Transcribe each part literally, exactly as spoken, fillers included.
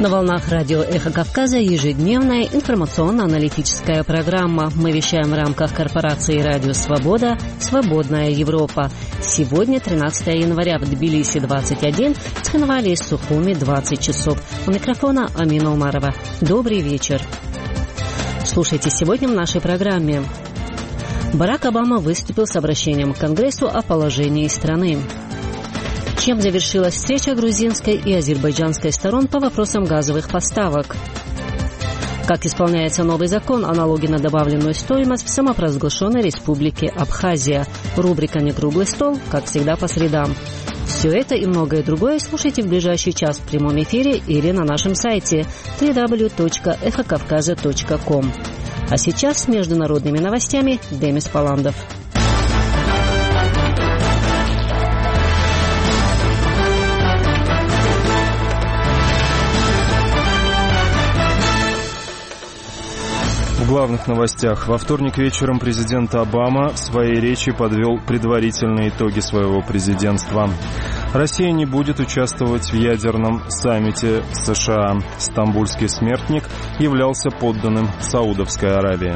На волнах радио «Эхо Кавказа» ежедневная информационно-аналитическая программа. Мы вещаем в рамках корпорации «Радио Свобода» «Свободная Европа». Сегодня тринадцатое января, в Тбилиси двадцать один, в Цхинвале и Сухуми двадцать часов. У микрофона Амина Умарова. Добрый вечер. Слушайте сегодня в нашей программе. Барак Обама выступил с обращением к Конгрессу о положении страны. Чем завершилась встреча грузинской и азербайджанской сторон по вопросам газовых поставок? Как исполняется новый закон о налоге на добавленную стоимость в самопровозглашенной республике Абхазия? Рубрика «Некруглый стол», как всегда, по средам. Все это и многое другое слушайте в ближайший час в прямом эфире или на нашем сайте дабл ю дабл ю дабл ю точка эхо кавказа точка ком. А сейчас с международными новостями Демис Паландов. В главных новостях. Во вторник вечером президент Обама в своей речи подвел предварительные итоги своего президентства. Россия не будет участвовать в ядерном саммите США. Стамбульский смертник являлся подданным Саудовской Аравии.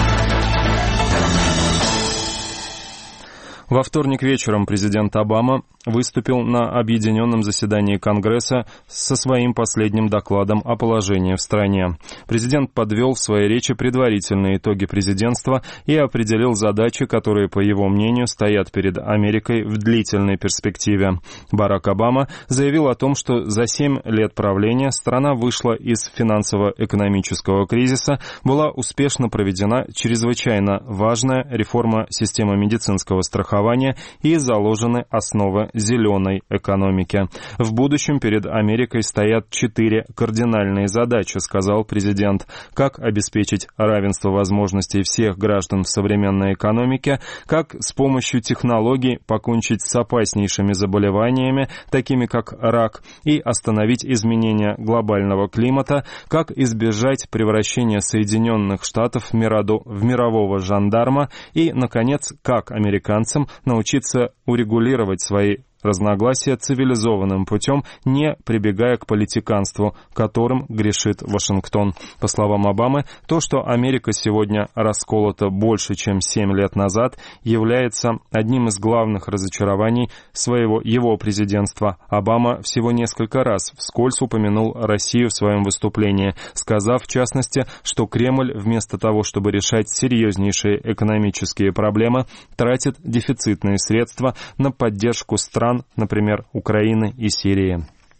Во вторник вечером президент Обама выступил на объединенном заседании Конгресса со своим последним докладом о положении в стране. Президент подвел в своей речи предварительные итоги президентства и определил задачи, которые, по его мнению, стоят перед Америкой в длительной перспективе. Барак Обама заявил о том, что за семь лет правления страна вышла из финансово-экономического кризиса, была успешно проведена чрезвычайно важная реформа системы медицинского страхования и заложены основы зеленой экономики. В будущем перед Америкой стоят четыре кардинальные задачи, сказал президент. Как обеспечить равенство возможностей всех граждан в современной экономике, как с помощью технологий покончить с опаснейшими заболеваниями, такими как рак, и остановить изменения глобального климата, как избежать превращения Соединенных Штатов в мирового жандарма и, наконец, как американцам научиться урегулировать свои разногласия цивилизованным путем, не прибегая к политиканству, которым грешит Вашингтон. По словам Обамы, то, что Америка сегодня расколота больше, чем семь лет назад, является одним из главных разочарований своего его президентства. Обама всего несколько раз вскользь упомянул Россию в своем выступлении, сказав, в частности, что Кремль вместо того, чтобы решать серьезнейшие экономические проблемы, тратит дефицитные средства на поддержку стран, например, Украины и Сирии.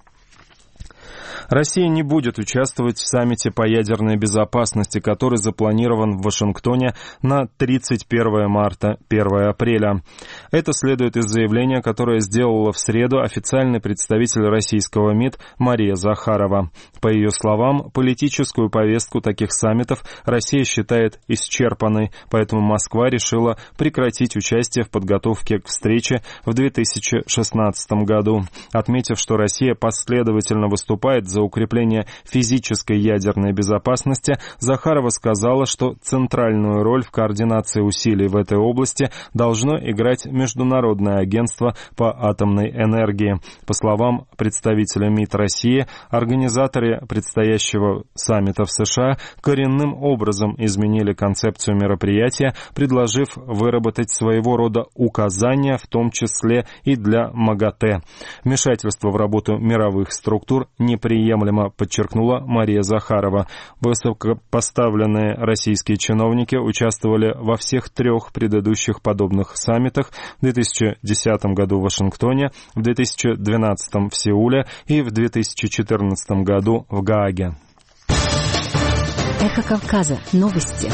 Россия не будет участвовать в саммите по ядерной безопасности, который запланирован в Вашингтоне на тридцать первое марта — первое апреля. Это следует из заявления, которое сделала в среду официальный представитель российского МИД Мария Захарова. По ее словам, политическую повестку таких саммитов Россия считает исчерпанной, поэтому Москва решила прекратить участие в подготовке к встрече в две тысячи шестнадцатом году, отметив, что Россия последовательно выступает за укрепление физической ядерной безопасности. Захарова сказала, что центральную роль в координации усилий в этой области должно играть Международное агентство по атомной энергии. По словам представителя МИД России, организаторы предстоящего саммита в США коренным образом изменили концепцию мероприятия, предложив выработать своего рода указания, в том числе и для МАГАТЭ. Вмешательство в работу мировых структур неприемлемо, подчеркнула Мария Захарова. Высокопоставленные российские чиновники участвовали во всех трех предыдущих подобных саммитах: в две тысячи десятом году в Вашингтоне, в две тысячи двенадцатом в Сеуле и в две тысячи четырнадцатом году в Гааге. Эхо Кавказа. Новости.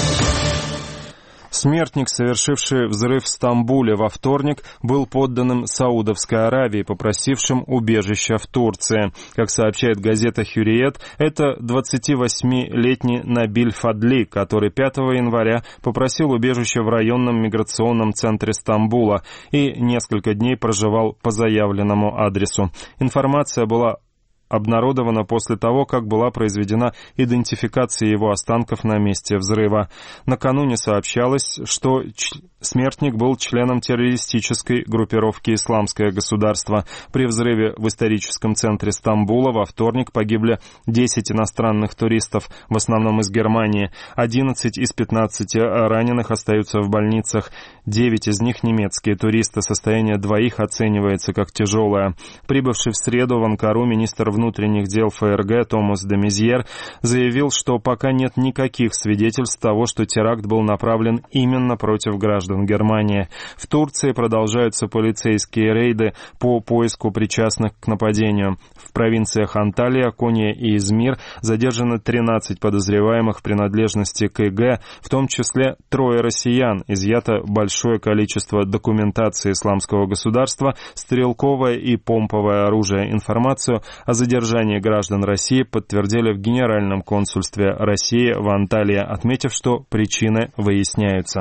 Смертник, совершивший взрыв в Стамбуле во вторник, был подданным Саудовской Аравии, попросившим убежища в Турции. Как сообщает газета «Хюриет», это двадцативосьмилетний Набиль Фадли, который пятого января попросил убежища в районном миграционном центре Стамбула и несколько дней проживал по заявленному адресу. Информация была обнародована после того, как была произведена идентификация его останков на месте взрыва. Накануне сообщалось, что Смертник был членом террористической группировки «Исламское государство». При взрыве в историческом центре Стамбула во вторник погибли десять иностранных туристов, в основном из Германии. одиннадцать из пятнадцати раненых остаются в больницах. девять из них немецкие туристы. Состояние двоих оценивается как тяжелое. Прибывший в среду в Анкару министр внутренних дел ФРГ Томас де Мезьер заявил, что пока нет никаких свидетельств того, что теракт был направлен именно против граждан Германии. В Турции продолжаются полицейские рейды по поиску причастных к нападению. В провинциях Анталия, Кония и Измир задержаны тринадцать подозреваемых в принадлежности к ИГ, в том числе трое россиян. Изъято большое количество документации Исламского государства, стрелковое и помповое оружие. Информацию о задержании граждан России подтвердили в Генеральном консульстве России в Анталии, отметив, что причины выясняются.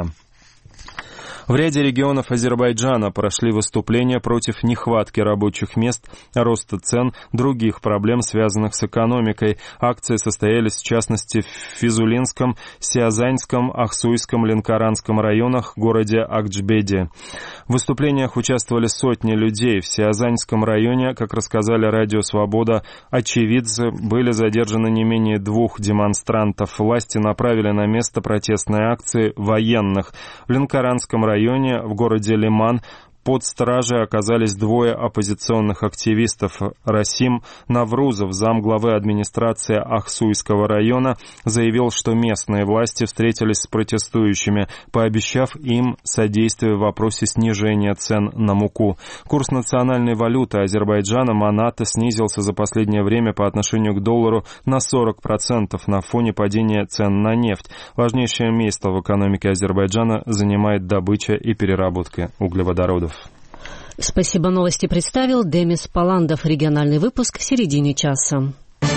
В ряде регионов Азербайджана прошли выступления против нехватки рабочих мест, роста цен, других проблем, связанных с экономикой. Акции состоялись, в частности, в Физулинском, Сиазаньском, Ахсуйском, Ленкоранском районах, городе Акджбеди. В выступлениях участвовали сотни людей. В Сиазаньском районе, как рассказали Радио Свобода, очевидцы, были задержаны не менее двух демонстрантов. Власти направили на место протестной акции военных. В Ленкоранском районе районе в городе Лиман под стражей оказались двое оппозиционных активистов. Расим Наврузов, замглавы администрации Ахсуйского района, заявил, что местные власти встретились с протестующими, пообещав им содействие в вопросе снижения цен на муку. Курс национальной валюты Азербайджана маната снизился за последнее время по отношению к доллару на сорок процентов на фоне падения цен на нефть. Важнейшее место в экономике Азербайджана занимает добыча и переработка углеводородов. Спасибо, новости представил Демис Паландов. Региональный выпуск в середине часа.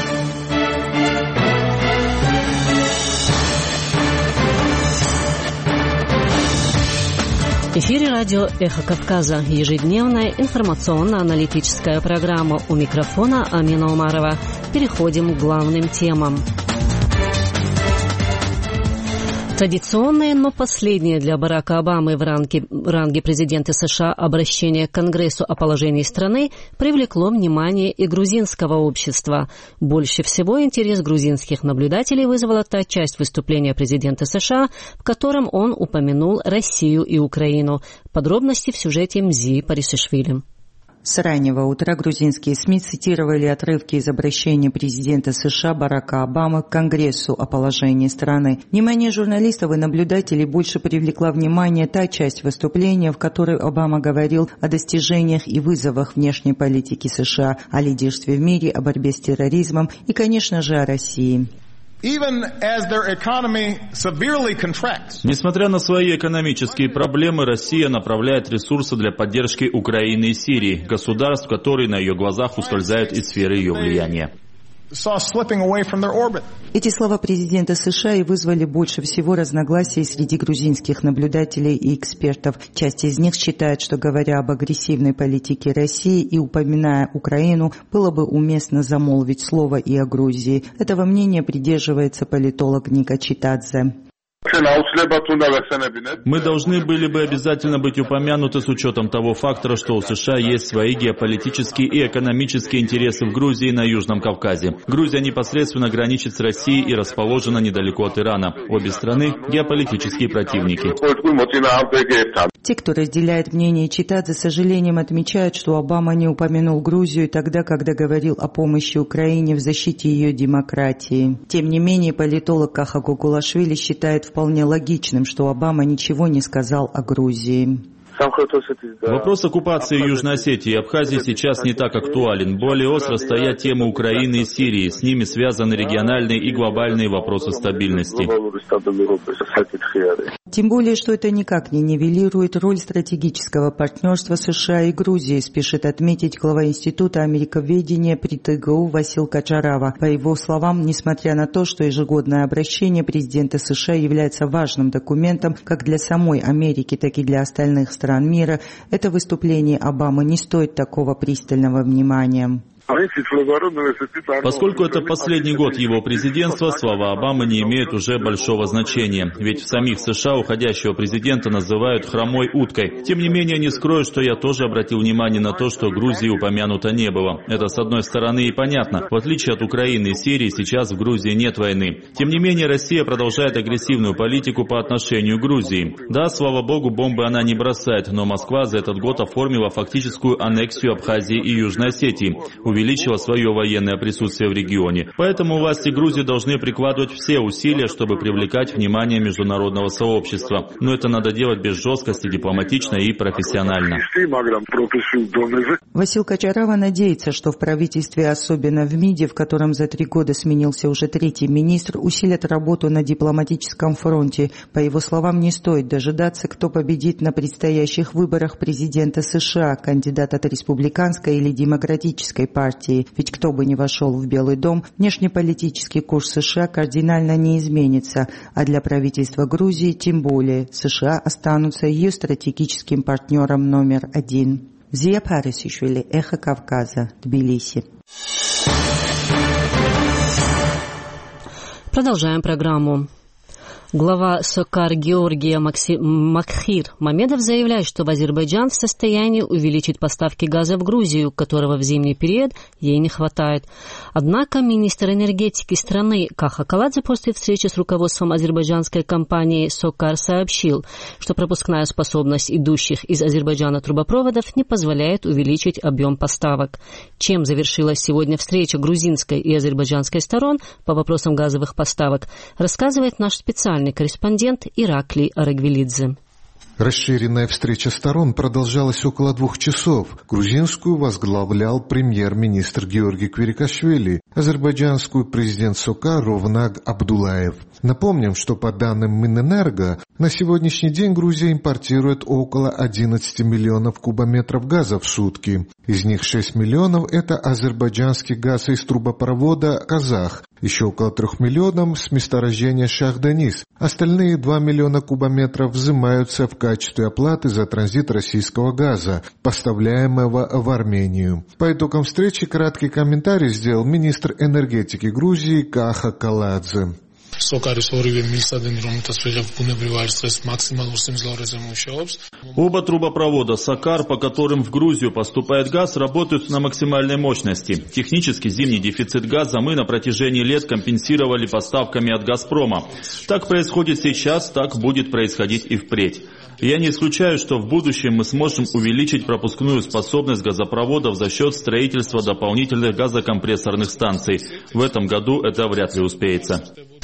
В эфире радио «Эхо Кавказа». Ежедневная информационно-аналитическая программа. У микрофона Амина Умарова. Переходим к главным темам. Традиционное, но последнее для Барака Обамы в ранге, в ранге президента США обращение к Конгрессу о положении страны привлекло внимание и грузинского общества. Больше всего интерес грузинских наблюдателей вызвала та часть выступления президента США, в котором он упомянул Россию и Украину. Подробности в сюжете Мзи Парисишвили. С раннего утра грузинские СМИ цитировали отрывки из обращения президента США Барака Обамы к Конгрессу о положении страны. Внимание журналистов и наблюдателей больше привлекла внимание та часть выступления, в которой Обама говорил о достижениях и вызовах внешней политики США, о лидерстве в мире, о борьбе с терроризмом и, конечно же, о России. Несмотря на свои экономические проблемы, Россия направляет ресурсы для поддержки Украины и Сирии, государств, которые на ее глазах ускользают из сферы ее влияния. Эти слова президента США и вызвали больше всего разногласий среди грузинских наблюдателей и экспертов. Часть из них считает, что, говоря об агрессивной политике России и упоминая Украину, было бы уместно замолвить слово и о Грузии. Этого мнения придерживается политолог Ника Читадзе. Мы должны были бы обязательно быть упомянуты с учетом того фактора, что у США есть свои геополитические и экономические интересы в Грузии и на Южном Кавказе. Грузия непосредственно граничит с Россией и расположена недалеко от Ирана. Обе страны – геополитические противники. Те, кто разделяет мнение Читадзе, с сожалением отмечают, что Обама не упомянул Грузию тогда, когда говорил о помощи Украине в защите ее демократии. Тем не менее, политолог Каха Гугулашвили считает вполне логичным, что Обама ничего не сказал о Грузии. Вопрос оккупации Южной Осетии и Абхазии сейчас не так актуален. Более остро стоят темы Украины и Сирии. С ними связаны региональные и глобальные вопросы стабильности. Тем более, что это никак не нивелирует роль стратегического партнерства США и Грузии, спешит отметить глава Института америковедения при ТГУ Васил Качарава. По его словам, несмотря на то, что ежегодное обращение президента США является важным документом как для самой Америки, так и для остальных стран мира, это выступление Обамы не стоит такого пристального внимания. Поскольку это последний год его президентства, слова Обамы не имеют уже большого значения. Ведь в самих США уходящего президента называют хромой уткой. Тем не менее, не скрою, что я тоже обратил внимание на то, что Грузии упомянуто не было. Это, с одной стороны, и понятно. В отличие от Украины и Сирии, сейчас в Грузии нет войны. Тем не менее, Россия продолжает агрессивную политику по отношению к Грузии. Да, слава богу, бомбы она не бросает, но Москва за этот год оформила фактическую аннексию Абхазии и Южной Осетии, увеличила свое военное присутствие в регионе. Поэтому власти Грузии должны прикладывать все усилия, чтобы привлекать внимание международного сообщества. Но это надо делать без жесткости, дипломатично и профессионально. Васил Качарава надеется, что в правительстве, особенно в МИДе, в котором за три года сменился уже третий министр, усилят работу на дипломатическом фронте. По его словам, не стоит дожидаться, кто победит на предстоящих выборах президента США, кандидат от республиканской или демократической партии. Ведь кто бы ни вошел в Белый дом, внешнеполитический курс США кардинально не изменится, а для правительства Грузии тем более. США останутся ее стратегическим партнером номер один. Зия Парисишвили, Эхо Кавказа, Тбилиси. Продолжаем программу. Глава СОКАР Георгия Макси... Макхир Мамедов заявляет, что Азербайджан в состоянии увеличить поставки газа в Грузию, которого в зимний период ей не хватает. Однако министр энергетики страны Каха Каладзе после встречи с руководством азербайджанской компании СОКАР сообщил, что пропускная способность идущих из Азербайджана трубопроводов не позволяет увеличить объем поставок. Чем завершилась сегодня встреча грузинской и азербайджанской сторон по вопросам газовых поставок, рассказывает наш специальный корреспондент Ираклий Арагвелидзе. Расширенная встреча сторон продолжалась около двух часов. Грузинскую возглавлял премьер-министр Георгий Квирикашвили, азербайджанскую президент СОКАР Ровнаг Абдулаев. Напомним, что по данным Минэнерго, на сегодняшний день Грузия импортирует около одиннадцать миллионов кубометров газа в сутки. Из них шесть миллионов – это азербайджанский газ из трубопровода «Казах», еще около трех миллионов с месторождения Шах-Денис. Остальные два миллиона кубометров взимаются в качестве оплаты за транзит российского газа, поставляемого в Армению. По итогам встречи краткий комментарий сделал министр энергетики Грузии Каха Каладзе. Оба трубопровода СОКАР, по которым в Грузию поступает газ, работают на максимальной мощности. Технически зимний дефицит газа мы на протяжении лет компенсировали поставками от «Газпрома». Так происходит сейчас, так будет происходить и впредь. Я не исключаю, что в будущем мы сможем увеличить пропускную способность газопроводов за счет строительства дополнительных газокомпрессорных станций. В этом году это вряд ли успеется.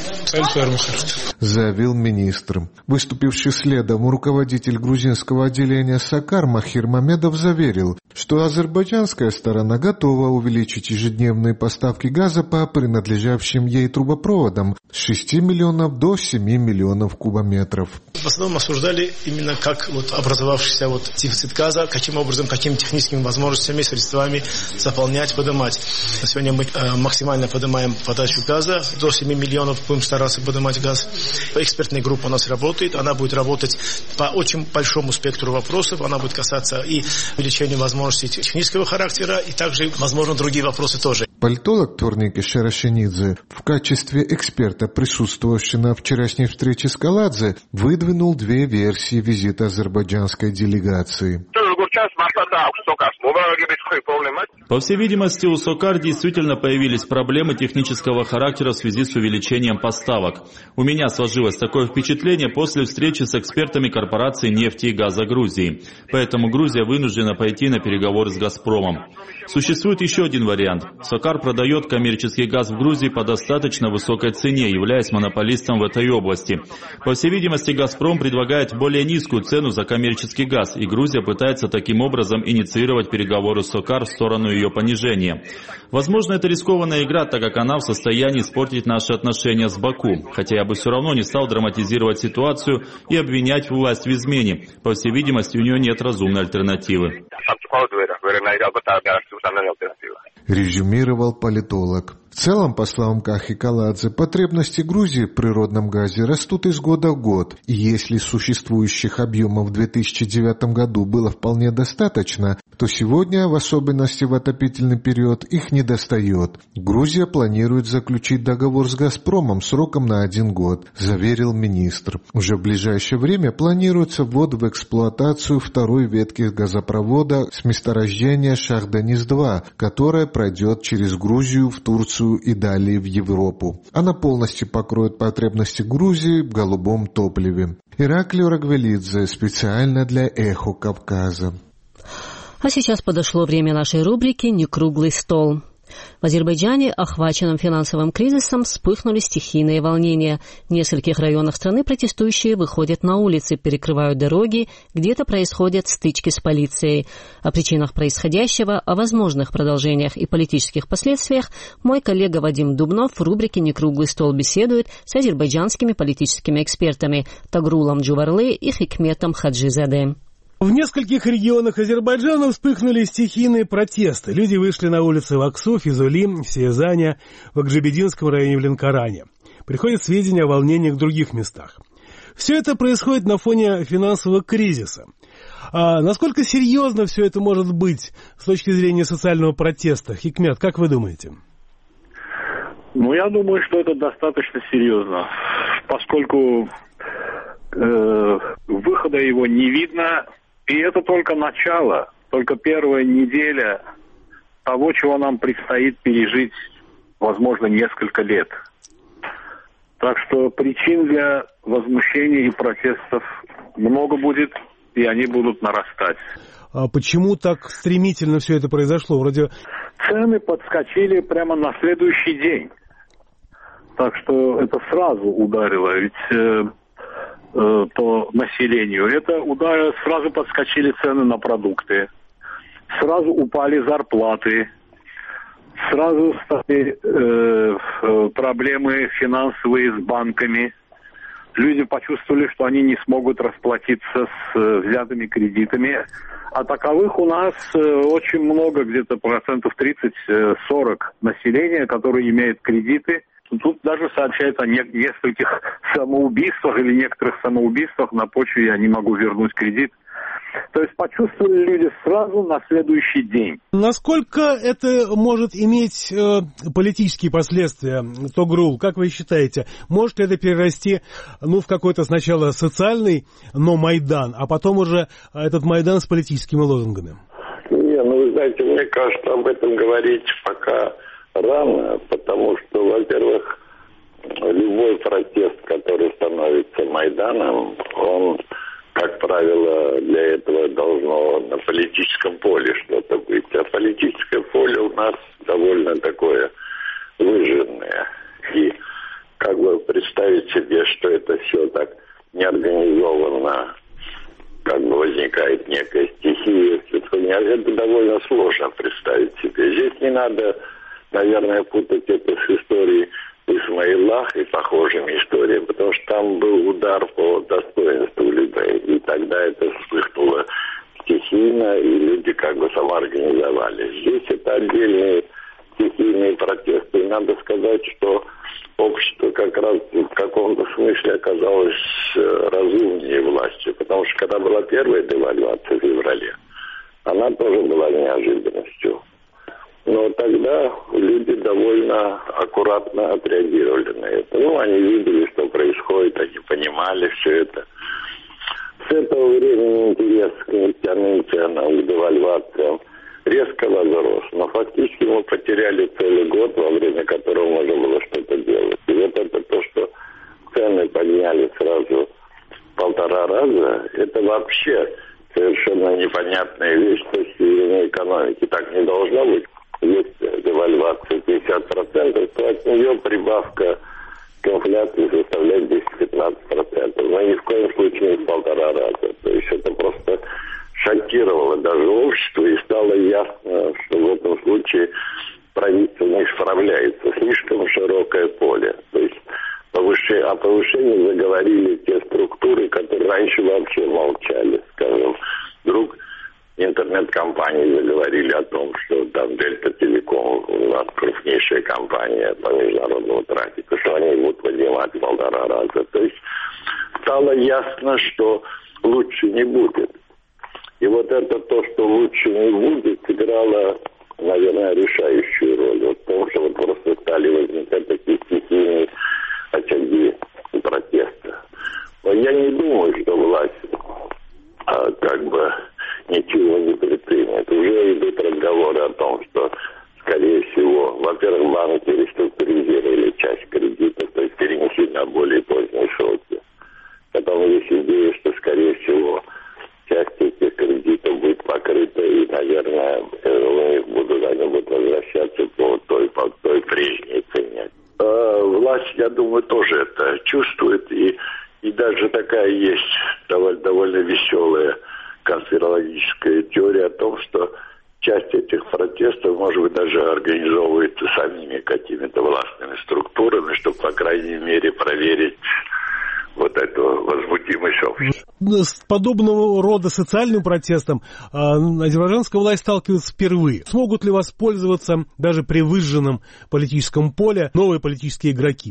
Заявил министр. Выступивший следом руководитель грузинского отделения СОКАР Махир Мамедов заверил, что азербайджанская сторона готова увеличить ежедневные поставки газа по принадлежащим ей трубопроводам с шести миллионов до семи миллионов кубометров. В основном обсуждали именно как вот образовавшийся вот дефицит газа, каким образом, какими техническими возможностями, средствами заполнять, поднимать. На сегодня мы э, максимально поднимаем подачу газа до семи миллионов, будем стараться поднимать газ. Экспертная группа у нас работает, она будет работать по очень большому спектру вопросов, она будет касаться и увеличения возможностей технического характера, и также, возможно, другие вопросы тоже. Политолог Торники Шарашенидзе, в качестве эксперта, присутствовавший на вчерашней встрече с Каладзе, выдвинул две версии визита азербайджанской делегации. По всей видимости, у СОКАР действительно появились проблемы технического характера в связи с увеличением поставок. У меня сложилось такое впечатление после встречи с экспертами корпорации нефти и газа Грузии. Поэтому Грузия вынуждена пойти на переговоры с «Газпромом». Существует еще один вариант. СОКАР продает коммерческий газ в Грузии по достаточно высокой цене, являясь монополистом в этой области. По всей видимости, «Газпром» предлагает более низкую цену за коммерческий газ, и Грузия пытается таким образом инициировать переговоры с СОКАР в сторону ее понижения. Возможно, это рискованная игра, так как она в состоянии испортить наши отношения с Баку, хотя я бы все равно не стал драматизировать ситуацию и обвинять власть в измене. По всей видимости, у нее нет разумной альтернативы. Резюмировал политолог. В целом, по словам Кахи Каладзе, потребности Грузии в природном газе растут из года в год, и если существующих объемов в две тысячи девятом году было вполне достаточно, то сегодня, в особенности в отопительный период, их недостает. Грузия планирует заключить договор с «Газпромом» сроком на один год, заверил министр. Уже в ближайшее время планируется ввод в эксплуатацию второй ветки газопровода с месторождения Шах-Денис-два, которая пройдет через Грузию в Турцию и далее в Европу. Она полностью покроет потребности Грузии в голубом топливе. Ираклий Рагвелидзе специально для «Эхо Кавказа». А сейчас подошло время нашей рубрики «Некруглый стол». В Азербайджане, охваченном финансовым кризисом, вспыхнули стихийные волнения. В нескольких районах страны протестующие выходят на улицы, перекрывают дороги, где-то происходят стычки с полицией. О причинах происходящего, о возможных продолжениях и политических последствиях мой коллега Вадим Дубнов в рубрике «Некруглый стол» беседует с азербайджанскими политическими экспертами Тагрулом Джуварлы и Хикметом Хаджизаде. В нескольких регионах Азербайджана вспыхнули стихийные протесты. Люди вышли на улицы в Аксу, Физули, Сиезане, в Акжабединском районе в Ленкоране. Приходят сведения о волнениях в других местах. Все это происходит на фоне финансового кризиса. А насколько серьезно все это может быть с точки зрения социального протеста? Хикмет, как вы думаете? Ну, я думаю, что это достаточно серьезно, поскольку э, выхода его не видно. И это только начало, только первая неделя того, чего нам предстоит пережить, возможно, несколько лет. Так что причин для возмущения и протестов много будет, и они будут нарастать. А почему так стремительно все это произошло? Вроде цены подскочили прямо на следующий день. Так что это сразу ударило. Ведь... Э, по населению. Это удар, сразу подскочили цены на продукты, сразу упали зарплаты, сразу стали э, проблемы финансовые с банками. Люди почувствовали, что они не смогут расплатиться с э, взятыми кредитами. А таковых у нас э, очень много, где-то процентов тридцать-сорок населения, которые имеют кредиты. Тут даже сообщается о не- нескольких самоубийствах или некоторых самоубийствах на почве «я не могу вернуть кредит». То есть почувствовали люди сразу на следующий день. Насколько это может иметь э, политические последствия, Тогрул, как вы считаете? Может ли это перерасти ну, в какой-то сначала социальный, но Майдан, а потом уже этот Майдан с политическими лозунгами? Не, ну вы знаете, мне кажется, об этом говорить пока рано, потому что, во-первых, любой протест, который становится Майданом, он, как правило, для этого должно на политическом поле что-то быть. А политическое поле у нас довольно такое выжженное. И как бы представить себе, что это все так неорганизованно, как бы возникает некая стихия, это довольно сложно представить себе. Здесь не надо, наверное, путать это с историей Исмаилах и похожими историями, потому что там был удар по достоинству людей, и тогда это вспыхнуло стихийно, и люди как бы самоорганизовались. Здесь это отдельные стихийные протесты, и надо сказать, что общество как раз в каком-то смысле оказалось разумнее власти, потому что когда была первая девальвация в феврале, она тоже была неожиданностью. Но тогда люди довольно аккуратно отреагировали на это. Ну, они видели, что происходит, они понимали все это. С этого времени интерес к нефтяным ценам, к девальвациям резко возрос. Но фактически мы потеряли целый год, во время которого можно было что-то делать. И вот это то, что цены подняли сразу в полтора раза, это вообще совершенно непонятная вещь с точки зрения экономики. Так не должно быть. Есть девальвация пятьдесят процентов, то от нее прибавка к инфляции составляет десять-пятнадцать процентов. Но ни в коем случае не в полтора раза. То есть это просто шокировало даже общество, и стало ясно, что в этом случае правительство не справляется. Слишком широкое поле. То есть повышение, о повышении заговорили те структуры, которые раньше вообще молчали. Скажем, вдруг интернет-компания компании заговорили о том, что там Дельта Телеком у нас крупнейшая компания по международному трафику, что они будут поднимать в полтора раза. То есть стало ясно, что лучше не будет. И вот это то, что лучше не будет, сыграло, наверное, решающую роль. Вот потому что вот просто стали возникать такие стихийные очаги протеста. Но я не думаю, что власть а, как бы ничего не предпримет. Уже идут разговоры о том, что, скорее всего, во-первых, банки реструктуризировали часть кредитов, то есть перенесли на более поздние сроки. Потом есть идея, что, скорее всего, часть этих кредитов будет покрыта, и, наверное, у них будут, они будут возвращаться по той, по той прежней цене. А власть, я думаю, тоже это чувствует, и, и даже такая есть довольно, довольно веселая конспирологическая теория о том, что часть этих протестов, может быть, даже организовывается самими какими-то властными структурами, чтобы, по крайней мере, проверить вот эту возмутимость общества. С подобного рода социальным протестом э, азербайджанская власть сталкивается впервые. Смогут ли воспользоваться даже при выжженном политическом поле новые политические игроки?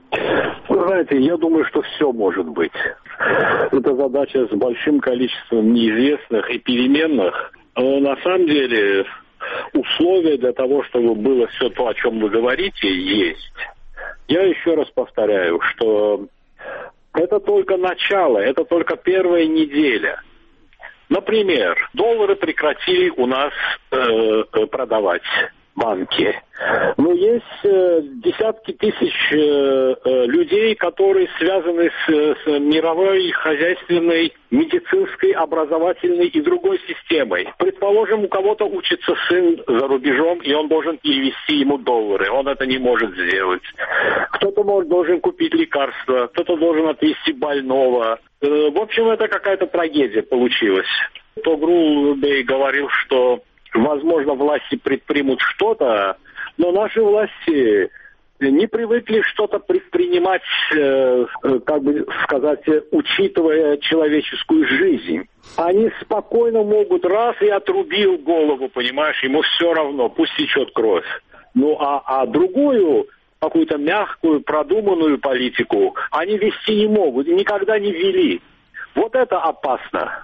Вы знаете, я думаю, что все может быть. Это задача с большим количеством неизвестных и переменных. Но на самом деле условия для того, чтобы было все то, о чем вы говорите, есть. Я еще раз повторяю, что это только начало, это только первая неделя. Например, доллары прекратили у нас э, продавать банки. Но есть э, десятки тысяч э, э, людей, которые связаны с, с мировой хозяйственной, медицинской, образовательной и другой системой. Предположим, у кого-то учится сын за рубежом, и он должен перевести ему доллары. Он это не может сделать. Кто-то может, должен купить лекарства, кто-то должен отвезти больного. Э, в общем, это какая-то трагедия получилась. Тогрул Бей говорил, что возможно, власти предпримут что-то, но наши власти не привыкли что-то предпринимать, э, как бы сказать, учитывая человеческую жизнь. Они спокойно могут раз и отрубил голову, понимаешь, ему все равно, пусть течет кровь. Ну а, а другую, какую-то мягкую, продуманную политику они вести не могут, никогда не вели. Вот это опасно.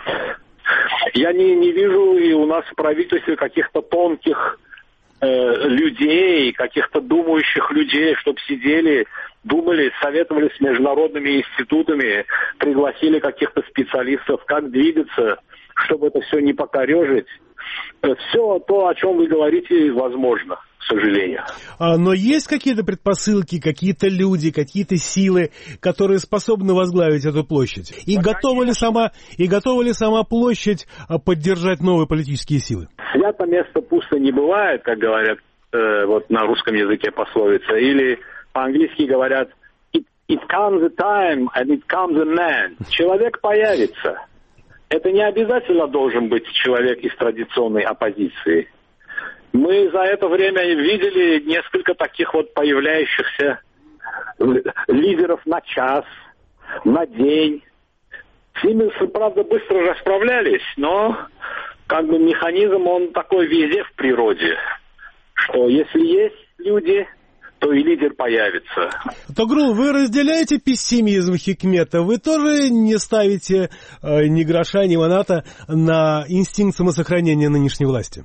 Я не, не вижу и у нас в правительстве каких-то тонких э, людей, каких-то думающих людей, чтобы сидели, думали, советовали с международными институтами, пригласили каких-то специалистов, как двигаться, чтобы это все не покорежить. Все то, о чем вы говорите, возможно, к сожалению. А, но есть какие-то предпосылки, какие-то люди, какие-то силы, которые способны возглавить эту площадь? И, да, готова ли сама, и готова ли сама площадь поддержать новые политические силы? Свято место пусто не бывает, как говорят э, вот на русском языке пословица. Или по-английски говорят it, it comes a time and it comes a man. Человек появится. Это не обязательно должен быть человек из традиционной оппозиции. Мы за это время видели несколько таких вот появляющихся лидеров на час, на день. С ними, правда, быстро расправлялись, но как бы механизм, он такой везде в природе, что если есть люди, то и лидер появится. Тогрул, вы разделяете пессимизм Хикмета? Вы тоже не ставите э, ни гроша, ни маната на инстинкт самосохранения нынешней власти?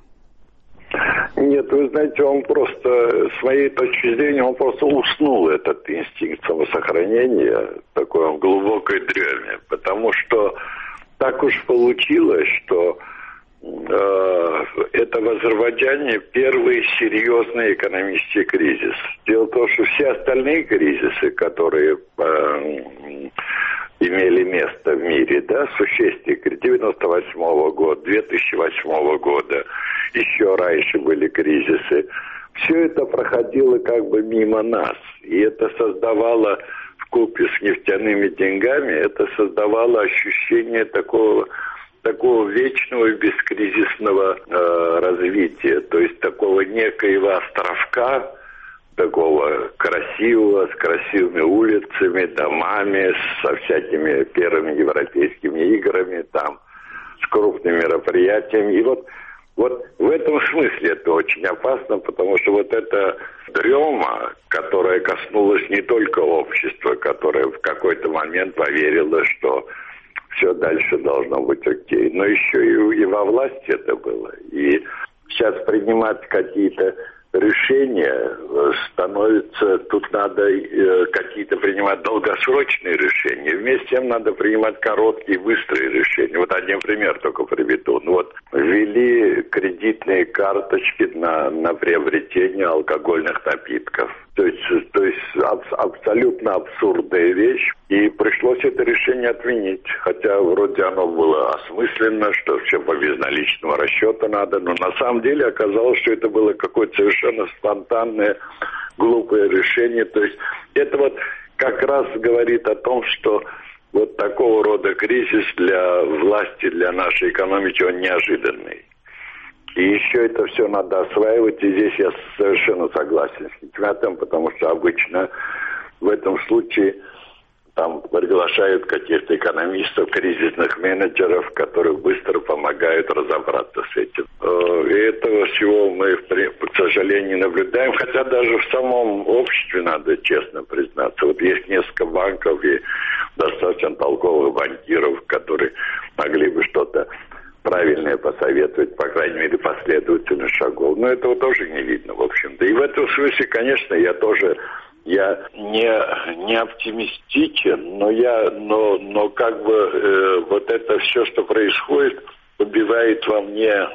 Нет, вы знаете, он просто, с моей точки зрения, он просто уснул, этот инстинкт самосохранения, такой он в глубокой дреме, потому что так уж получилось, что это в Азербайджане первый серьезный экономический кризис. Дело в том, что все остальные кризисы, которые э, имели место в мире, да, существенные, девяносто восьмого года, две тысячи восьмого года, еще раньше были кризисы, все это проходило как бы мимо нас. И это создавало, вкупе с нефтяными деньгами, это создавало ощущение такого... такого вечного и бескризисного э, развития, то есть такого некоего островка, такого красивого, с красивыми улицами, домами, со всякими первыми европейскими играми, там, с крупными мероприятиями. И вот, вот в этом смысле это очень опасно, потому что вот эта дрема, которая коснулась не только общества, которое в какой-то момент поверило, что все дальше должно быть окей, но еще и, и во власти это было. И сейчас принимать какие-то решения становится, тут надо э, какие-то принимать долгосрочные решения. Вместе с тем надо принимать короткие, быстрые решения. Вот один пример только приведу. Ну, вот ввели кредитные карточки на, на приобретение алкогольных напитков. То есть, то есть аб, абсолютно абсурдная вещь. И пришлось это решение отменить. Хотя вроде оно было осмысленно, что все по безналичному расчету надо. Но на самом деле оказалось, что это было какое-то совершенно спонтанное, глупое решение. То есть это вот как раз говорит о том, что вот такого рода кризис для власти, для нашей экономики, он неожиданный. И еще это все надо осваивать, и здесь я совершенно согласен с Хикметом, потому что обычно в этом случае там приглашают каких-то экономистов, кризисных менеджеров, которые быстро помогают разобраться с этим. И этого всего мы, к сожалению, не наблюдаем, хотя даже в самом обществе, надо честно признаться, вот есть несколько банков и достаточно толковых банкиров, которые могли бы что-то правильное посоветовать, по крайней мере, последовательных шагов. Но этого тоже не видно, в общем-то. И в этом смысле, конечно, я тоже, я не, не оптимистичен, но я, но, но как бы э, вот это все, что происходит, убивает во мне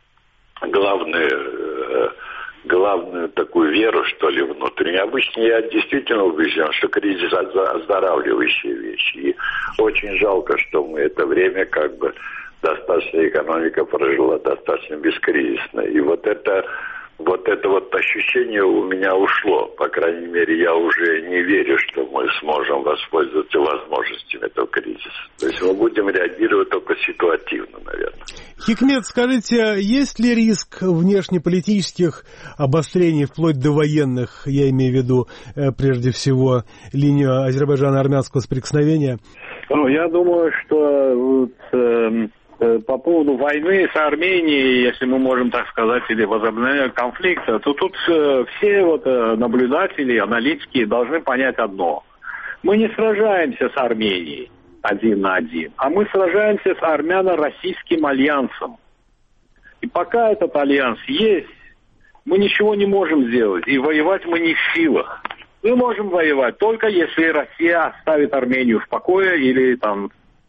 главное, э, главную такую веру, что ли, внутреннюю. Обычно я действительно убежден, что кризис оздоравливающая вещь. И очень жалко, что мы это время как бы достаточно экономика прожила достаточно бескризисно. И вот это, вот это вот ощущение у меня ушло. По крайней мере, я уже не верю, что мы сможем воспользоваться возможностями этого кризиса. То есть мы будем реагировать только ситуативно, наверное. Хикмет, скажите, есть ли риск внешнеполитических обострений, вплоть до военных, я имею в виду, прежде всего, линию Азербайджана-армянского соприкосновения? Ну, я думаю, что вот, э, по поводу войны с Арменией, если мы можем так сказать, или возобновления конфликта, то тут э, все вот, э, наблюдатели, аналитики должны понять одно. Мы не сражаемся с Арменией один на один, а мы сражаемся с армяно-российским альянсом. И пока этот альянс есть, мы ничего не можем сделать, и воевать мы не в силах. Мы можем воевать только если Россия оставит Армению в покое или там,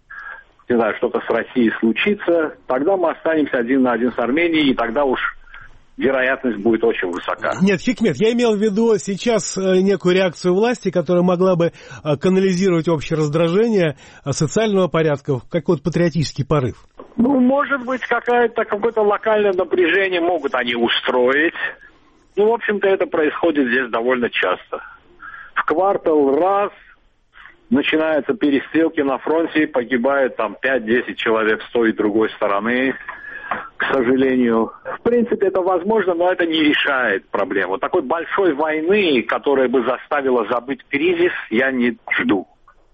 не знаю, что-то с Россией случится, тогда мы останемся один на один с Арменией, и тогда уж вероятность будет очень высока. Нет, Хикмет, я имел в виду сейчас некую реакцию власти, которая могла бы канализировать общее раздражение социального порядка, какой-то патриотический порыв. Ну, может быть, какое-то, какое-то локальное напряжение могут они устроить. Ну, в общем-то, это происходит здесь довольно часто. В квартал раз начинаются перестрелки на фронте, погибает там пять-десять человек с той и другой стороны, к сожалению. В принципе, это возможно, но это не решает проблему. Такой большой войны, которая бы заставила забыть кризис, я не жду.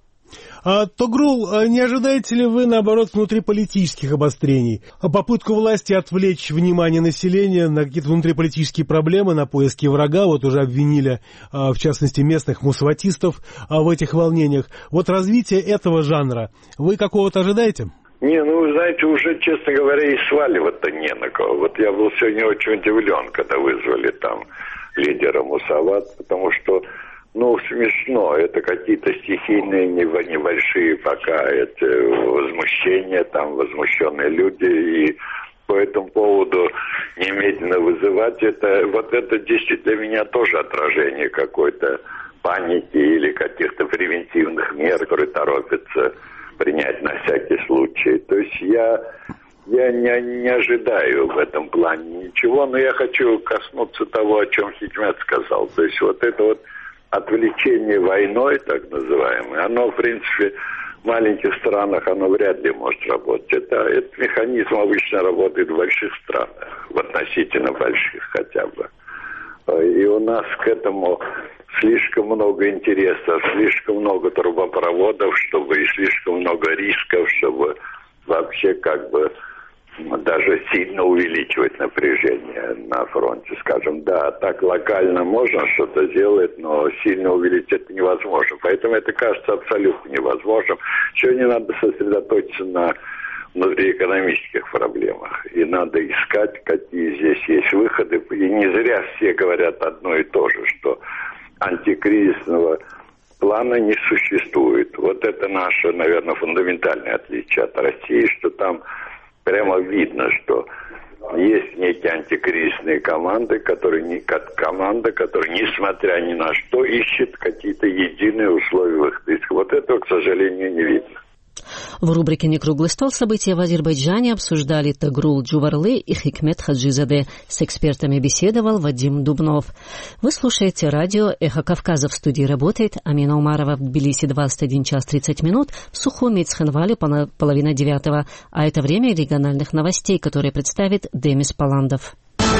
А, Тогрул, не ожидаете ли вы, наоборот, внутриполитических обострений? Попытку власти отвлечь внимание населения на какие-то внутриполитические проблемы, на поиски врага, вот уже обвинили, в частности, местных мусаватистов в этих волнениях. Вот развитие этого жанра вы какого-то ожидаете? Не, ну, вы знаете, уже, честно говоря, и сваливать-то не на кого. Вот я был сегодня очень удивлен, когда вызвали там лидера Мусават, потому что ну, смешно. Это какие-то стихийные, небольшие пока это возмущения, там возмущенные люди. И по этому поводу немедленно вызывать это, вот это действительно для меня тоже отражение какой-то паники или каких-то превентивных мер, которые торопятся принять на всякий случай. То есть я, я не, не ожидаю в этом плане ничего, но я хочу коснуться того, о чем Хикмет сказал. То есть вот это вот отвлечение войной, так называемое, оно, в принципе, в маленьких странах, оно вряд ли может работать. Это, этот механизм обычно работает в больших странах, в относительно больших хотя бы. И у нас к этому слишком много интересов, слишком много трубопроводов, чтобы и слишком много рисков, чтобы во вообще как бы даже сильно увеличивать напряжение на фронте, скажем. Да, так локально можно что-то сделать, но сильно увеличить это невозможно. Поэтому это кажется абсолютно невозможным. Сегодня надо сосредоточиться на внутриэкономических проблемах. И надо искать, какие здесь есть выходы. И не зря все говорят одно и то же, что антикризисного плана не существует. Вот это наше, наверное, фундаментальное отличие от России, что там прямо видно, что есть некие антикризисные команды, которые не, как команда, которая, несмотря ни на что, ищет какие-то единые условия выхода. Вот этого, к сожалению, не видно. В рубрике «Некруглый стол» события в Азербайджане обсуждали Тагрул Джуварлы и Хикмет Хаджизаде. С экспертами беседовал Вадим Дубнов. Вы слушаете радио «Эхо Кавказа». В студии работает Амина Умарова. В Тбилиси двадцать один час тридцать минут, в Сухуми и Цхинвале половина девятого. А это время региональных новостей, которые представит Демис Паландов.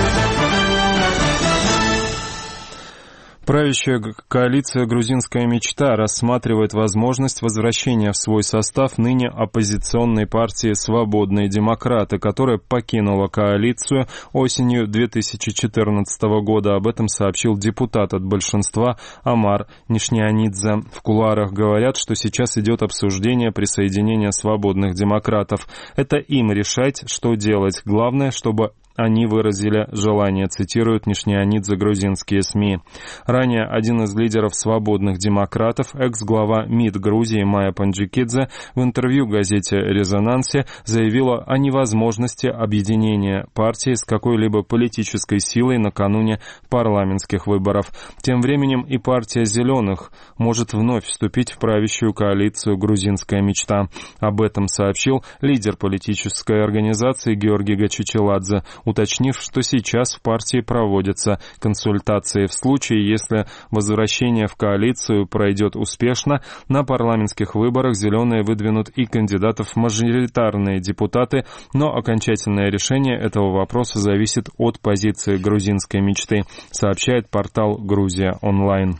Правящая коалиция «Грузинская мечта» рассматривает возможность возвращения в свой состав ныне оппозиционной партии «Свободные демократы», которая покинула коалицию осенью две тысячи четырнадцатого года. Об этом сообщил депутат от большинства Амар Нишнианидзе. В кулуарах говорят, что сейчас идет обсуждение присоединения «Свободных демократов». Это им решать, что делать. Главное, чтобы они выразили желание, цитируют Нишнианидзе грузинские СМИ. Ранее один из лидеров «Свободных демократов», экс-глава МИД Грузии Майя Панджикидзе, в интервью газете «Резонансе» заявила о невозможности объединения партии с какой-либо политической силой накануне парламентских выборов. Тем временем и партия «Зеленых» может вновь вступить в правящую коалицию «Грузинская мечта». Об этом сообщил лидер политической организации Георгий Гачичеладзе, уточнив, что сейчас в партии проводятся консультации. В случае, если возвращение в коалицию пройдет успешно, на парламентских выборах «Зеленые» выдвинут и кандидатов в мажоритарные депутаты, но окончательное решение этого вопроса зависит от позиции грузинской мечты, сообщает портал «Грузия онлайн».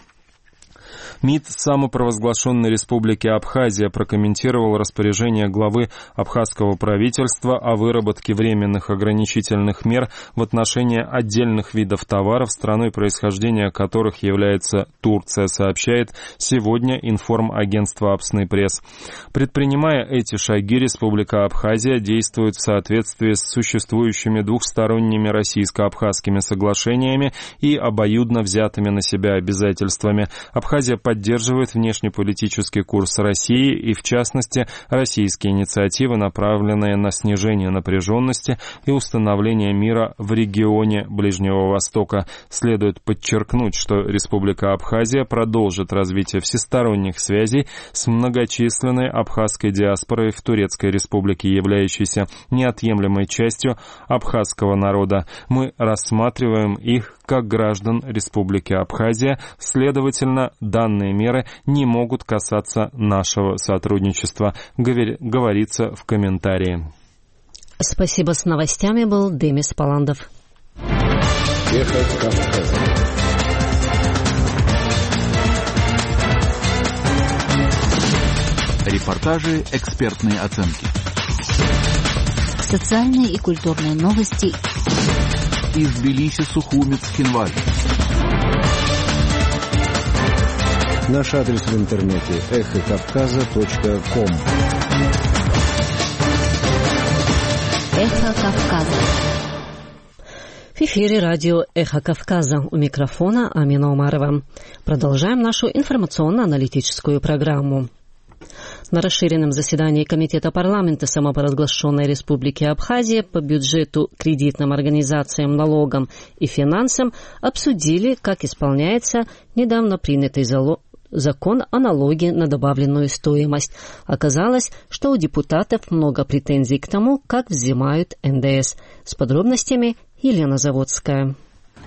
МИД самопровозглашенной республики Абхазия прокомментировал распоряжение главы абхазского правительства о выработке временных ограничительных мер в отношении отдельных видов товаров, страной происхождения которых является Турция, сообщает сегодня информагентство Апсный пресс. Предпринимая эти шаги, республика Абхазия действует в соответствии с существующими двухсторонними российско-абхазскими соглашениями и обоюдно взятыми на себя обязательствами. Абхазия поддерживает внешнеполитический курс России и, в частности, российские инициативы, направленные на снижение напряженности и установление мира в регионе Ближнего Востока. Следует подчеркнуть, что Республика Абхазия продолжит развитие всесторонних связей с многочисленной абхазской диаспорой в Турецкой Республике, являющейся неотъемлемой частью абхазского народа. Мы рассматриваем их как граждан Республики Абхазия, следовательно, данные меры не могут касаться нашего сотрудничества, говорится в комментарии. Спасибо. С новостями был Демис Паландов. Эхо Кавказа. Репортажи, экспертные оценки. Социальные и культурные новости. Из Тбилиси, Сухуми, Цхинвале. Наш адрес в интернете эхо кавказа точка ком. Эхо Кавказа. В эфире радио «Эхо Кавказа». У микрофона Амина Умарова. Продолжаем нашу информационно-аналитическую программу. На расширенном заседании Комитета парламента самопровозглашенной Республики Абхазия по бюджету, кредитным организациям, налогам и финансам обсудили, как исполняется недавно принятый залог закон о налоге на добавленную стоимость. Оказалось, что у депутатов много претензий к тому, как взимают эн дэ эс. С подробностями Елена Заводская.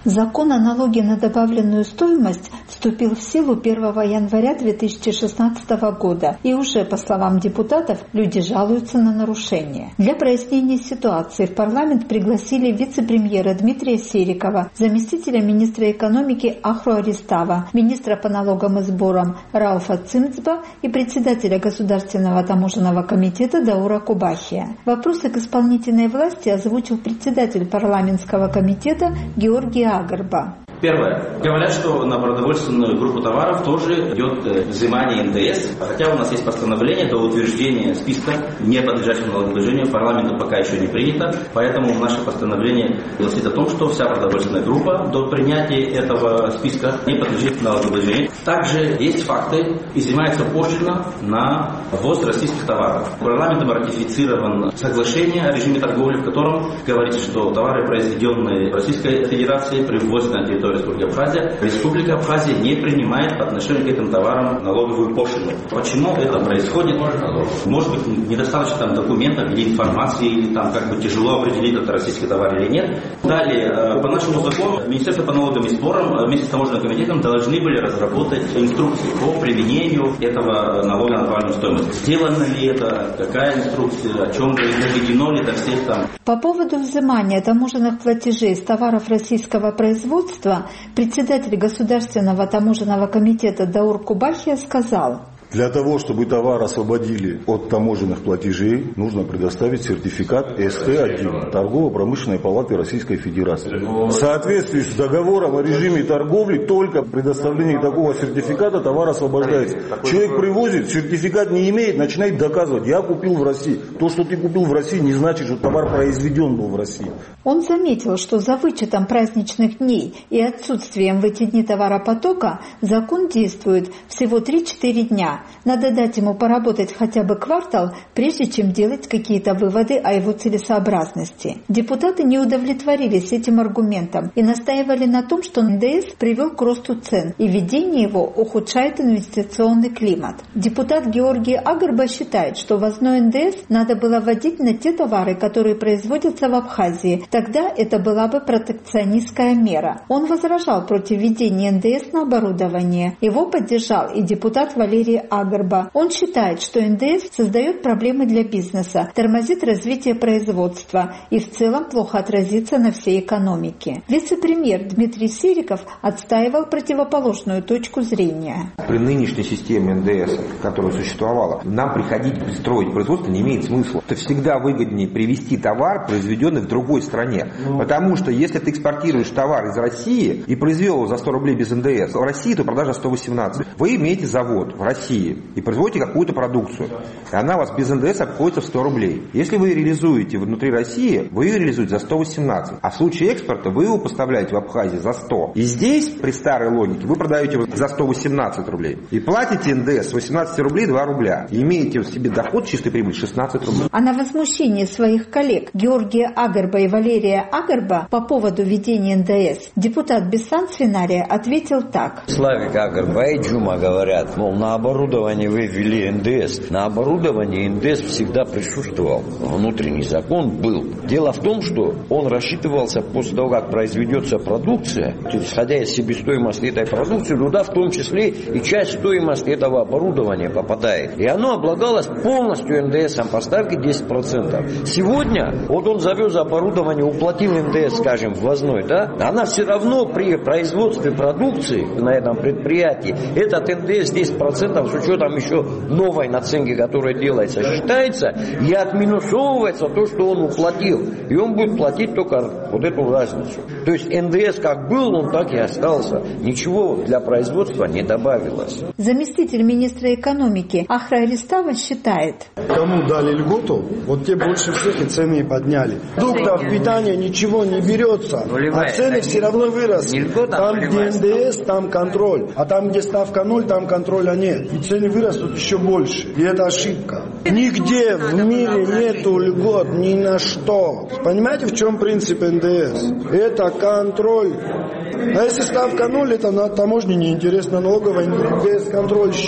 Закон о налоге на добавленную стоимость вступил в силу первого января две тысячи шестнадцатого года, и уже, по словам депутатов, люди жалуются на нарушения. Для прояснения ситуации в парламент пригласили вице-премьера Дмитрия Серикова, заместителя министра экономики Ахру Аристава, министра по налогам и сборам Рауфа Цимцба и председателя Государственного таможенного комитета Даура Кубахия. Вопросы к исполнительной власти озвучил председатель парламентского комитета Георгий Агарба. Первое. Говорят, что на продовольственную группу товаров тоже идет взимание эн дэ эс. Хотя у нас есть постановление до утверждения списка не подлежащего налогообложению. Парламенту пока еще не принято. Поэтому наше постановление гласит о том, что вся продовольственная группа до принятия этого списка не подлежит налогообложению. Также есть факты. Изымается пошлина на ввоз российских товаров. Парламентом ратифицировано соглашение о режиме торговли, в котором говорится, что товары, произведенные в Российской Федерации, при ввозе на территорию Республики Абхазия, Республика Абхазия не принимает по отношению к этим товарам налоговую пошлину. Почему это происходит? Может быть, недостаточно там документов или информации, или там как бы тяжело определить, это российский товар или нет. Далее, по нашему закону, Министерство по налогам и сборам вместе с таможенным комитетом должны были разработать инструкции по применению этого налога на добавленную стоимость. Сделано ли это? Какая инструкция? О чем доведено ли до всех там? По поводу взимания таможенных платежей с товаров российского производства председатель Государственного таможенного комитета Даур Кубахия сказал: для того, чтобы товар освободили от таможенных платежей, нужно предоставить сертификат эс тэ один Торгово-промышленной палаты Российской Федерации. В соответствии с договором о режиме торговли, только предоставление такого сертификата товар освобождается. Человек привозит, сертификат не имеет, начинает доказывать: я купил в России. То, что ты купил в России, не значит, что товар произведен был в России. Он заметил, что за вычетом праздничных дней и отсутствием в эти дни товаропотока закон действует всего три-четыре дня. Надо дать ему поработать хотя бы квартал, прежде чем делать какие-то выводы о его целесообразности. Депутаты не удовлетворились этим аргументом и настаивали на том, что эн дэ эс привел к росту цен, и введение его ухудшает инвестиционный климат. Депутат Георгий Агарба считает, что ввозной эн дэ эс надо было вводить на те товары, которые производятся в Абхазии. Тогда это была бы протекционистская мера. Он возражал против введения эн дэ эс на оборудование. Его поддержал и депутат Валерий Агарба. Он считает, что эн дэ эс создает проблемы для бизнеса, тормозит развитие производства и в целом плохо отразится на всей экономике. Вице-премьер Дмитрий Сериков отстаивал противоположную точку зрения. При нынешней системе эн дэ эс, которая существовала, нам приходить строить производство не имеет смысла. Это всегда выгоднее привезти товар, произведенный в другой стране. Ну, потому что если ты экспортируешь товар из России и произвел его за сто рублей без эн дэ эс, в России то продажа сто восемнадцать. Вы имеете завод в России и производите какую-то продукцию, и она у вас без эн дэ эс обходится в сто рублей. Если вы реализуете внутри России, вы ее реализуете за сто восемнадцать, а в случае экспорта вы его поставляете в Абхазию за сто. И здесь, при старой логике, вы продаете его за сто восемнадцать рублей и платите эн дэ эс с восемнадцати рублей два рубля. И имеете в себе доход, чистой прибыль шестнадцать рублей. А на возмущение своих коллег Георгия Агарба и Валерия Агарба по поводу введения эн дэ эс депутат Бесан Свинария ответил так. Славик Агарба и Джума говорят, мол, на оборудование вы ввели эн дэ эс. На оборудование эн дэ эс всегда присутствовал. Внутренний закон был. Дело в том, что он рассчитывался после того, как произведется продукция, исходя из себестоимости этой продукции, туда в том числе и часть стоимости этого оборудования попадает. И оно облагалось полностью эн дэ эсом по ставке десять процентов. Сегодня, вот он завез оборудование, уплатил эн дэ эс, скажем, ввозной, да, она все равно при производстве продукции на этом предприятии, этот эн дэ эс десять процентов с учетом еще новой наценки, которая делается, считается и отминусовывается то, что он уплатил. И он будет платить только вот эту разницу. То есть эн дэ эс как был, он так и остался. Ничего для производства не добавилось. Заместитель министра экономики Ахра Аристава считает. Кому дали льготу, вот те больше всех и цены и подняли. Продуктов питания ничего не берется, а цены все равно выросли. Там, где эн дэ эс, там контроль. А там, где ставка ноль, там контроля нет. И цены вырастут еще больше. И это ошибка. Нигде в мире нету льгот ни на что. Понимаете, в чем принцип эн дэ эс? Это контроль. А если ставка ноль, это на таможне неинтересно, налоговая эн дэ эс контрольщика.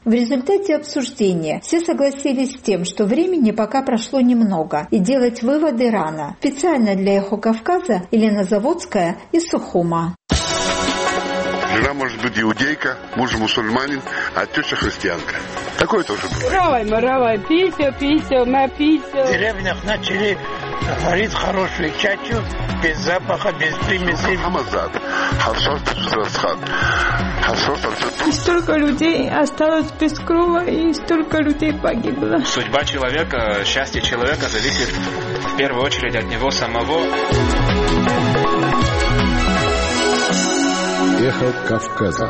В результате обсуждения все согласились с тем, что времени пока прошло немного, и делать выводы рано. Специально для «Эхо Кавказа» Елена Заводская из Сухума. Жена может быть иудейка, муж мусульманин, а теща христианка. Такое тоже бывает. Равай, маравай, писю, писю, ма писю. В деревнях начали варить хорошую чачу, без запаха, без примесей. И столько людей осталось без крова, и столько людей погибло. Судьба человека, счастье человека зависит в первую очередь от него самого. Эхо Кавказа.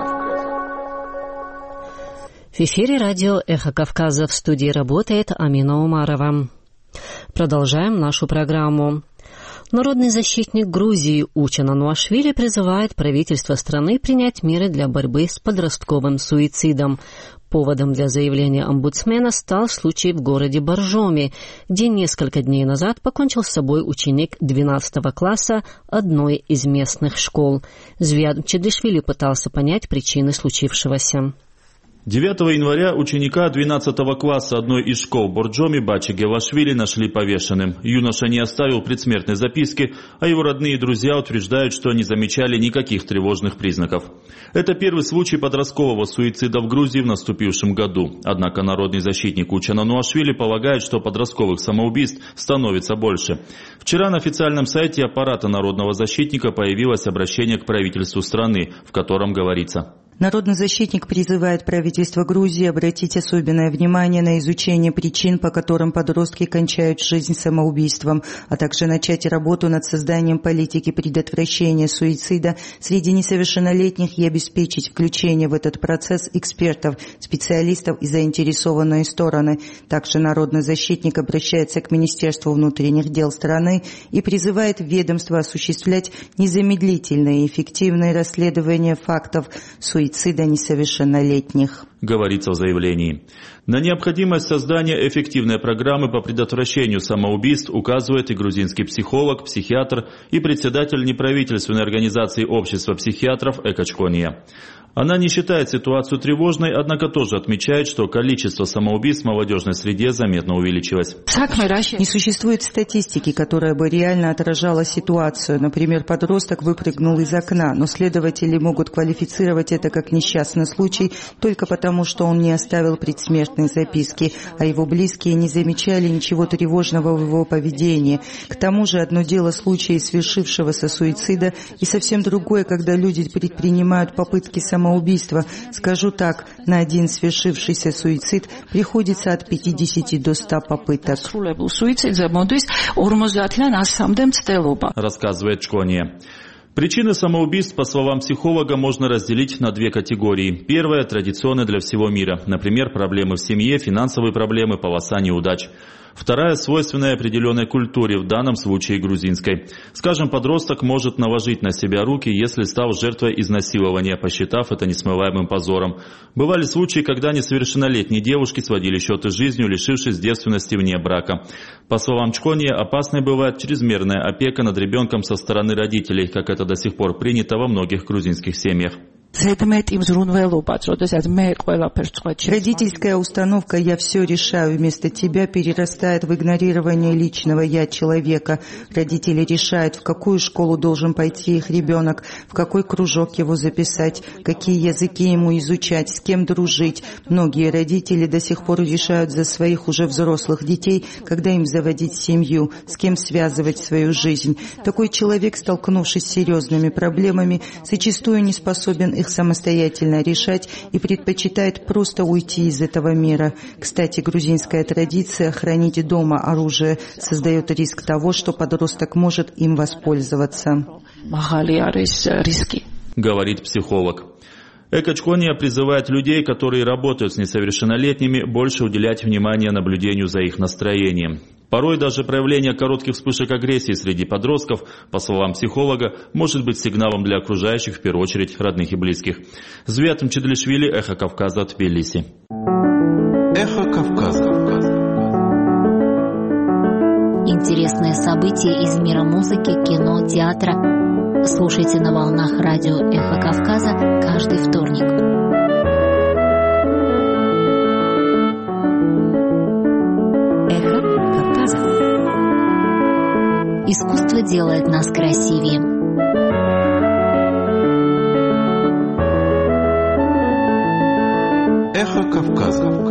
В эфире радио «Эхо Кавказа», в студии работает Амина Умарова. Продолжаем нашу программу. Народный защитник Грузии Учен Ануашвили призывает правительство страны принять меры для борьбы с подростковым суицидом. Поводом для заявления омбудсмена стал случай в городе Боржоми, где несколько дней назад покончил с собой ученик двенадцатого класса одной из местных школ. Звияд Чедришвили пытался понять причины случившегося. девятого января ученика двенадцатого класса одной из школ Борджоми Бачи Гелашвили нашли повешенным. Юноша не оставил предсмертной записки, а его родные и друзья утверждают, что не замечали никаких тревожных признаков. Это первый случай подросткового суицида в Грузии в наступившем году. Однако народный защитник Учен Ануашвили полагает, что подростковых самоубийств становится больше. Вчера на официальном сайте аппарата народного защитника появилось обращение к правительству страны, в котором говорится: Народный защитник призывает правительство Грузии обратить особенное внимание на изучение причин, по которым подростки кончают жизнь самоубийством, а также начать работу над созданием политики предотвращения суицида среди несовершеннолетних и обеспечить включение в этот процесс экспертов, специалистов и заинтересованные стороны. Также народный защитник обращается к Министерству внутренних дел страны и призывает ведомство осуществлять незамедлительные и эффективные расследования фактов суицида. суицида несовершеннолетних. Говорится в заявлении. На необходимость создания эффективной программы по предотвращению самоубийств указывает и грузинский психолог, психиатр и председатель неправительственной организации общества психиатров Экачкония. Она не считает ситуацию тревожной, однако тоже отмечает, что количество самоубийств в молодежной среде заметно увеличилось. Не существует статистики, которая бы реально отражала ситуацию. Например, подросток выпрыгнул из окна, но следователи могут квалифицировать это как несчастный случай только потому, что он не оставил предсмертной записки, а его близкие не замечали ничего тревожного в его поведении. К тому же одно дело случаи свершившегося суицида и совсем другое, когда люди предпринимают попытки самоубийства. Самоубийство. Скажу так, на один свершившийся суицид приходится от пятидесяти до ста попыток. Рассказывает Чкония. Причины самоубийств, по словам психолога, можно разделить на две категории. Первая – традиционная для всего мира. Например, проблемы в семье, финансовые проблемы, полоса неудач. Вторая – свойственная определенной культуре, в данном случае грузинской. Скажем, подросток может наложить на себя руки, если стал жертвой изнасилования, посчитав это несмываемым позором. Бывали случаи, когда несовершеннолетние девушки сводили счеты с жизнью, лишившись девственности вне брака. По словам Чкония, опасной бывает чрезмерная опека над ребенком со стороны родителей, как это до сих пор принято во многих грузинских семьях. Родительская установка «я все решаю вместо тебя» перерастает в игнорирование личного «я» человека. Родители решают, в какую школу должен пойти их ребенок, в какой кружок его записать, какие языки ему изучать, с кем дружить. Многие родители до сих пор решают за своих уже взрослых детей, когда им заводить семью, с кем связывать свою жизнь. Такой человек, столкнувшись с серьезными проблемами, зачастую не способен их самостоятельно решать и предпочитает просто уйти из этого мира. Кстати, грузинская традиция хранить дома оружие создает риск того, что подросток может им воспользоваться. Говорит психолог. Экачкония призывает людей, которые работают с несовершеннолетними, больше уделять внимание наблюдению за их настроением. Порой даже проявление коротких вспышек агрессии среди подростков, по словам психолога, может быть сигналом для окружающих, в первую очередь родных и близких. Звияд Чедришвили, Эхо Кавказа, Тбилиси. Эхо Кавказа. Интересные события из мира музыки, кино, театра. Слушайте на волнах радио «Эхо Кавказа» каждый вторник. Искусство делает нас красивее. Эхо Кавказа.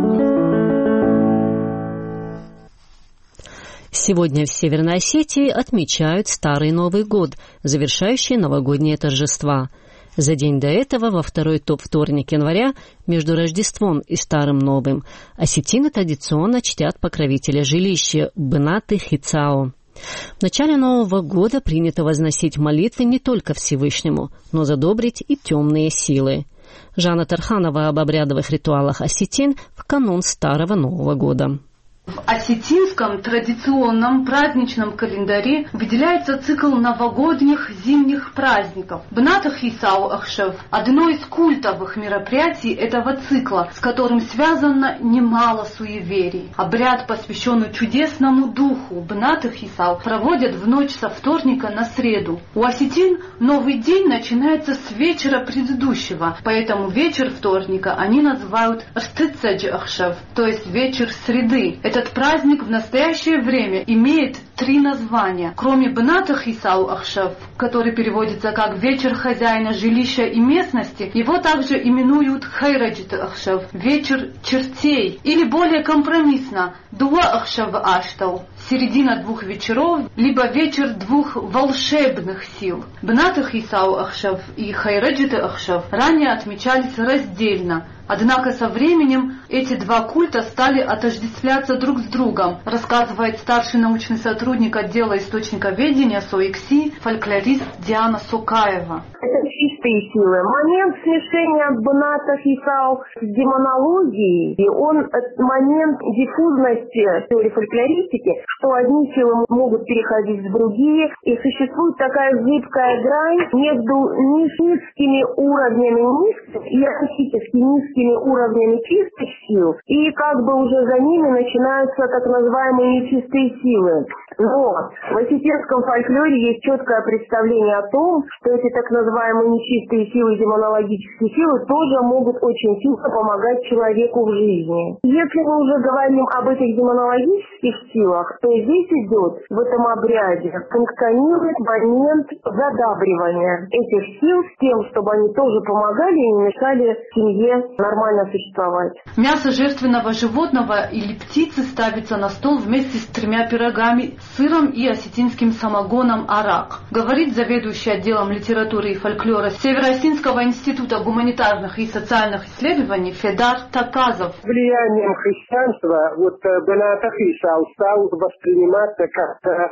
Сегодня в Северной Осетии отмечают Старый Новый год, завершающий новогодние торжества. За день до этого, во второй вторник января, между Рождеством и Старым Новым, осетины традиционно чтят покровителя жилища Бынаты Хицао. В начале Нового года принято возносить молитвы не только Всевышнему, но задобрить и темные силы. Жанна Тарханова об обрядовых ритуалах осетин в канун Старого Нового года. В осетинском традиционном праздничном календаре выделяется цикл новогодних зимних праздников. Бынаты Хицао Ахшев – одно из культовых мероприятий этого цикла, с которым связано немало суеверий. Обряд, посвященный чудесному духу Бынаты Хицао, проводят в ночь со вторника на среду. У осетин новый день начинается с вечера предыдущего, поэтому вечер вторника они называют Ртыцаджи Ахшев, то есть вечер среды. Этот праздник в настоящее время имеет три названия. Кроме Бынаты Хицао Ахшев, который переводится как «вечер хозяина жилища и местности», его также именуют Хайраджит Ахшев, «вечер чертей», или более компромиссно Дуа Ахшев Аштау, середина двух вечеров, либо вечер двух волшебных сил. Бынаты Хицао Ахшев и Хайраджит Ахшев ранее отмечались раздельно. Однако со временем эти два культа стали отождествляться друг с другом, рассказывает старший научный сотрудник отдела источниковедения СОИКСИ, фольклорист Диана Сукаева. Это чистые силы. Момент смешения Быната Хицао с демонологией, он момент диффузности теории фольклористики, что одни силы могут переходить в другие, и существует такая зыбкая грань между низкими уровнями низких и архетипски низкими уровнями чистых сил, и как бы уже за ними начинаются так называемые нечистые силы. Но в осетинском фольклоре есть четкое представление о том, что эти так называемые нечистые силы, демонологические силы, тоже могут очень сильно помогать человеку в жизни. Если мы уже говорим об этих демонологических силах, то здесь идет в этом обряде функционирует момент задабривания этих сил с тем, чтобы они тоже помогали и не мешали семье нормально существовать. Мясо жертвенного животного или птицы ставится на стол вместе с тремя пирогами, сыром и осетинским самогоном арак. Говорит заведующий отделом литературы и фольклора Северо-Осетинского института гуманитарных и социальных исследований Федар Таказов. Влиянием христианства вот Бынаты Хицао стал восприниматься как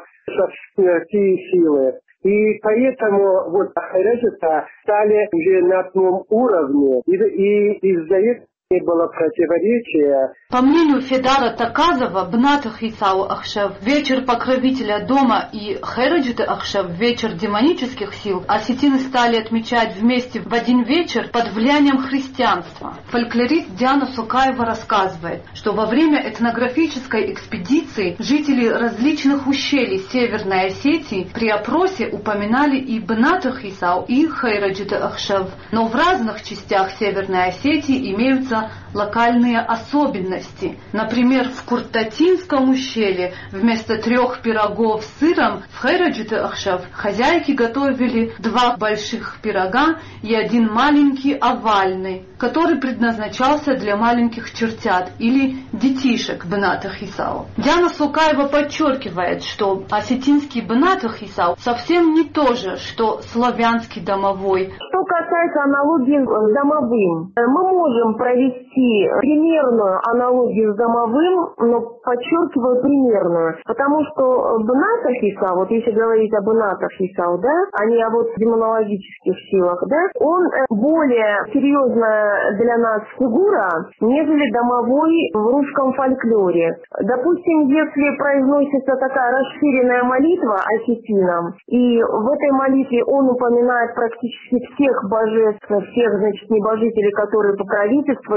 шестые силы. И поэтому вот хайраджита стали уже на одном уровне, и, и из-за этого не было противоречия. По мнению Федара Таказова, Бынаты Хицао Ахшев, вечер покровителя дома, и Хайраджит Ахшев, вечер демонических сил, осетины стали отмечать вместе в один вечер под влиянием христианства. Фольклорист Диана Сукаева рассказывает, что во время этнографической экспедиции жители различных ущелий Северной Осетии при опросе упоминали и Бынаты Хицао, и Хайраджит Ахшев, но в разных частях Северной Осетии имеются локальные особенности. Например, в Куртатинском ущелье вместо трех пирогов с сыром в Хайраджит Ахшев хозяйки готовили два больших пирога и один маленький овальный, который предназначался для маленьких чертят или детишек Бынаты Хицао. Диана Сукаева подчеркивает, что осетинский Бынаты Хицао совсем не то же, что славянский домовой. Что касается аналогии с домовым, мы можем провести примерную аналогию с домовым, но подчеркиваю примерную, потому что Бынаты Хицао, вот если говорить о Бынатах Хицао, да, а не о вот демонологических силах, да, он более серьезная для нас фигура, нежели домовой в русском фольклоре. Допустим, если произносится такая расширенная молитва осетинам, и в этой молитве он упоминает практически всех божеств, всех, значит, небожителей, которые покровительствуют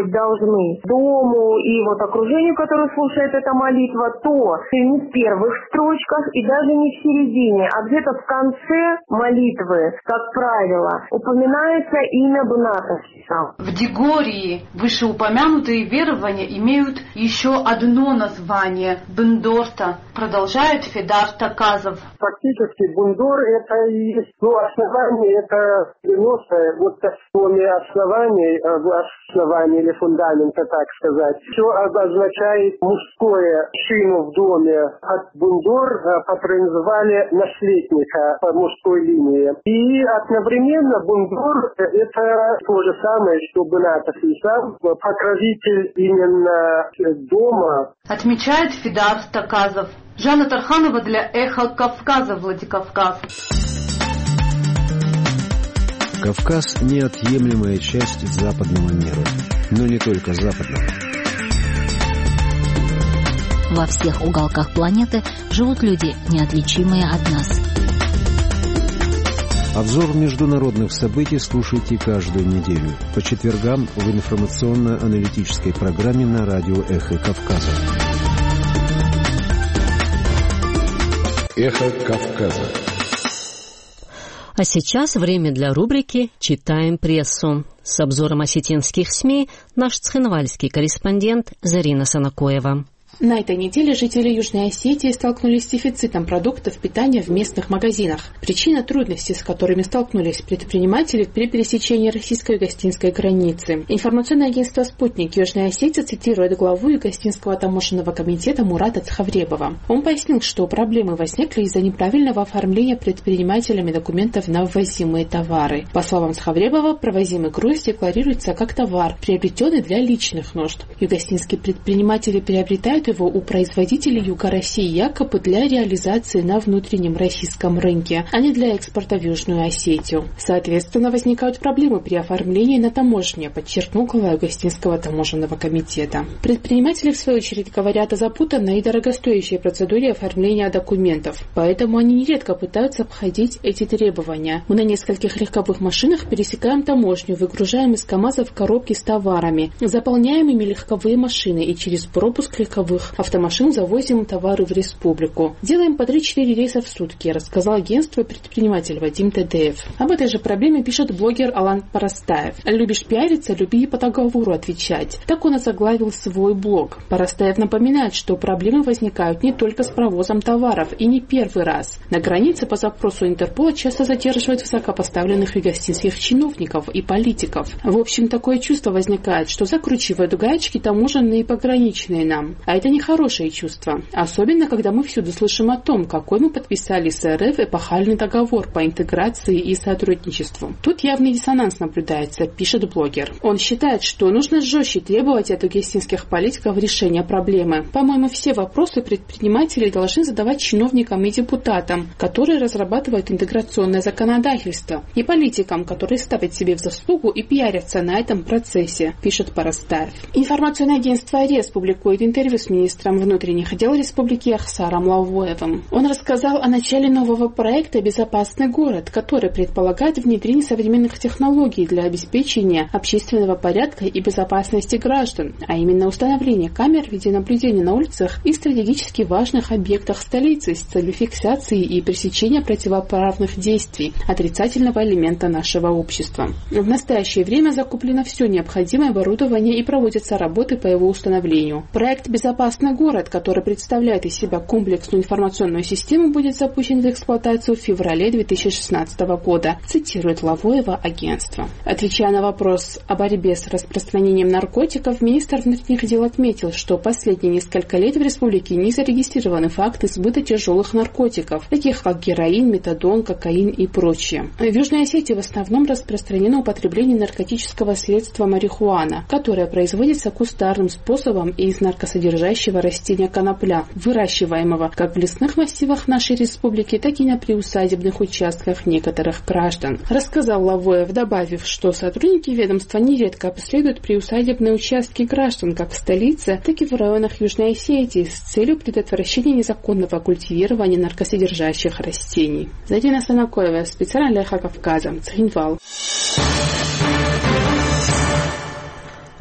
быть должны дому и вот окружению, которое слушает эта молитва, то не в первых строчках и даже не в середине, а где-то в конце молитвы, как правило, упоминается имя Бната Хисау. В Дегории вышеупомянутые верования имеют еще одно название – Бендорта, продолжает Федар Таказов. Фактически Бундор – это и есть, ну, основание, это девяностое, вот кроме оснований, основания или фундамента, так сказать, все обозначает мужское шину в доме. От Бундор патронизовали наследника по мужской линии. И одновременно Бундор – это то же самое, что Бната Хисау, покровитель именно дома. Отмечает Федар Таказов. Жанна Тарханова для «Эхо Кавказа», Владикавказ. Кавказ – неотъемлемая часть западного мира. Но не только западного. Во всех уголках планеты живут люди, неотличимые от нас. Обзор международных событий слушайте каждую неделю по четвергам в информационно-аналитической программе на радио «Эхо Кавказа». «Эхо Кавказа». А сейчас время для рубрики «Читаем прессу». С обзором осетинских СМИ наш цхинвальский корреспондент Зарина Санакоева. На этой неделе жители Южной Осетии столкнулись с дефицитом продуктов питания в местных магазинах. Причина – трудности, с которыми столкнулись предприниматели при пересечении российско-югостинской границы. Информационное агентство «Спутник» Южной Осетии цитирует главу Югостинского таможенного комитета Мурата Цхавребова. Он пояснил, что проблемы возникли из-за неправильного оформления предпринимателями документов на ввозимые товары. По словам Цхавребова, провозимый груз декларируется как товар, приобретенный для личных нужд. Югостинские предприниматели приобретают его у производителей Юга России якобы для реализации на внутреннем российском рынке, а не для экспорта в Южную Осетию. Соответственно, возникают проблемы при оформлении на таможне, подчеркнул глава Югостинского таможенного комитета. Предприниматели, в свою очередь, говорят о запутанной и дорогостоящей процедуре оформления документов, поэтому они нередко пытаются обходить эти требования. Мы на нескольких легковых машинах пересекаем таможню, выгружаем из КАМАЗов коробки с товарами, заполняем ими легковые машины и через пропуск легковых автомашин завозим товары в республику. Делаем по три-четыре рейса в сутки, рассказал агентство предприниматель Вадим Тедеев. Об этой же проблеме пишет блогер Алан Парастаев. «Любишь пиариться, люби и по договору отвечать». Так он озаглавил свой блог. Парастаев напоминает, что проблемы возникают не только с провозом товаров и не первый раз. На границе по запросу Интерпола часто задерживают высокопоставленных югостинских чиновников и политиков. В общем, такое чувство возникает, что закручивают гаечки таможенные и пограничные нам. А это нехорошее чувство. Особенно, когда мы всюду слышим о том, какой мы подписали с РФ эпохальный договор по интеграции и сотрудничеству. Тут явный диссонанс наблюдается, пишет блогер. Он считает, что нужно жестче требовать от югостинских политиков решения проблемы. По-моему, все вопросы предприниматели должны задавать чиновникам и депутатам, которые разрабатывают интеграционное законодательство, и политикам, которые ставят себе в заслугу и пиарятся на этом процессе, пишет Парастаев. Информационное агентство АРЕС публикует интервью с министром внутренних дел Республики Ахсаром Лавоевым. Он рассказал о начале нового проекта «Безопасный город», который предполагает внедрение современных технологий для обеспечения общественного порядка и безопасности граждан, а именно установление камер видеонаблюдения на улицах и стратегически важных объектах столицы с целью фиксации и пресечения противоправных действий отрицательного элемента нашего общества. В настоящее время закуплено все необходимое оборудование и проводятся работы по его установлению. Проект «Безопасный город», который представляет из себя комплексную информационную систему, будет запущен в эксплуатацию в феврале две тысячи шестнадцатого года, цитирует Лавоева агентство. Отвечая на вопрос о борьбе с распространением наркотиков, министр внутренних дел отметил, что последние несколько лет в республике не зарегистрированы факты сбыта тяжелых наркотиков, таких как героин, метадон, кокаин и прочее. В Южной Осетии в основном распространено употребление наркотического средства марихуана, которое производится кустарным способом и из наркосодержащего растения конопля, выращиваемого как в лесных массивах нашей республики, так и на приусадебных участках некоторых граждан, рассказал Лавоев, добавив, что сотрудники ведомства нередко обследуют приусадебные участки граждан как в столице, так и в районах Южной Осетии с целью предотвращения незаконного культивирования наркосодержащих растений. Зарина Санакоева, специально для «Эхо Кавказа», Цхинвал.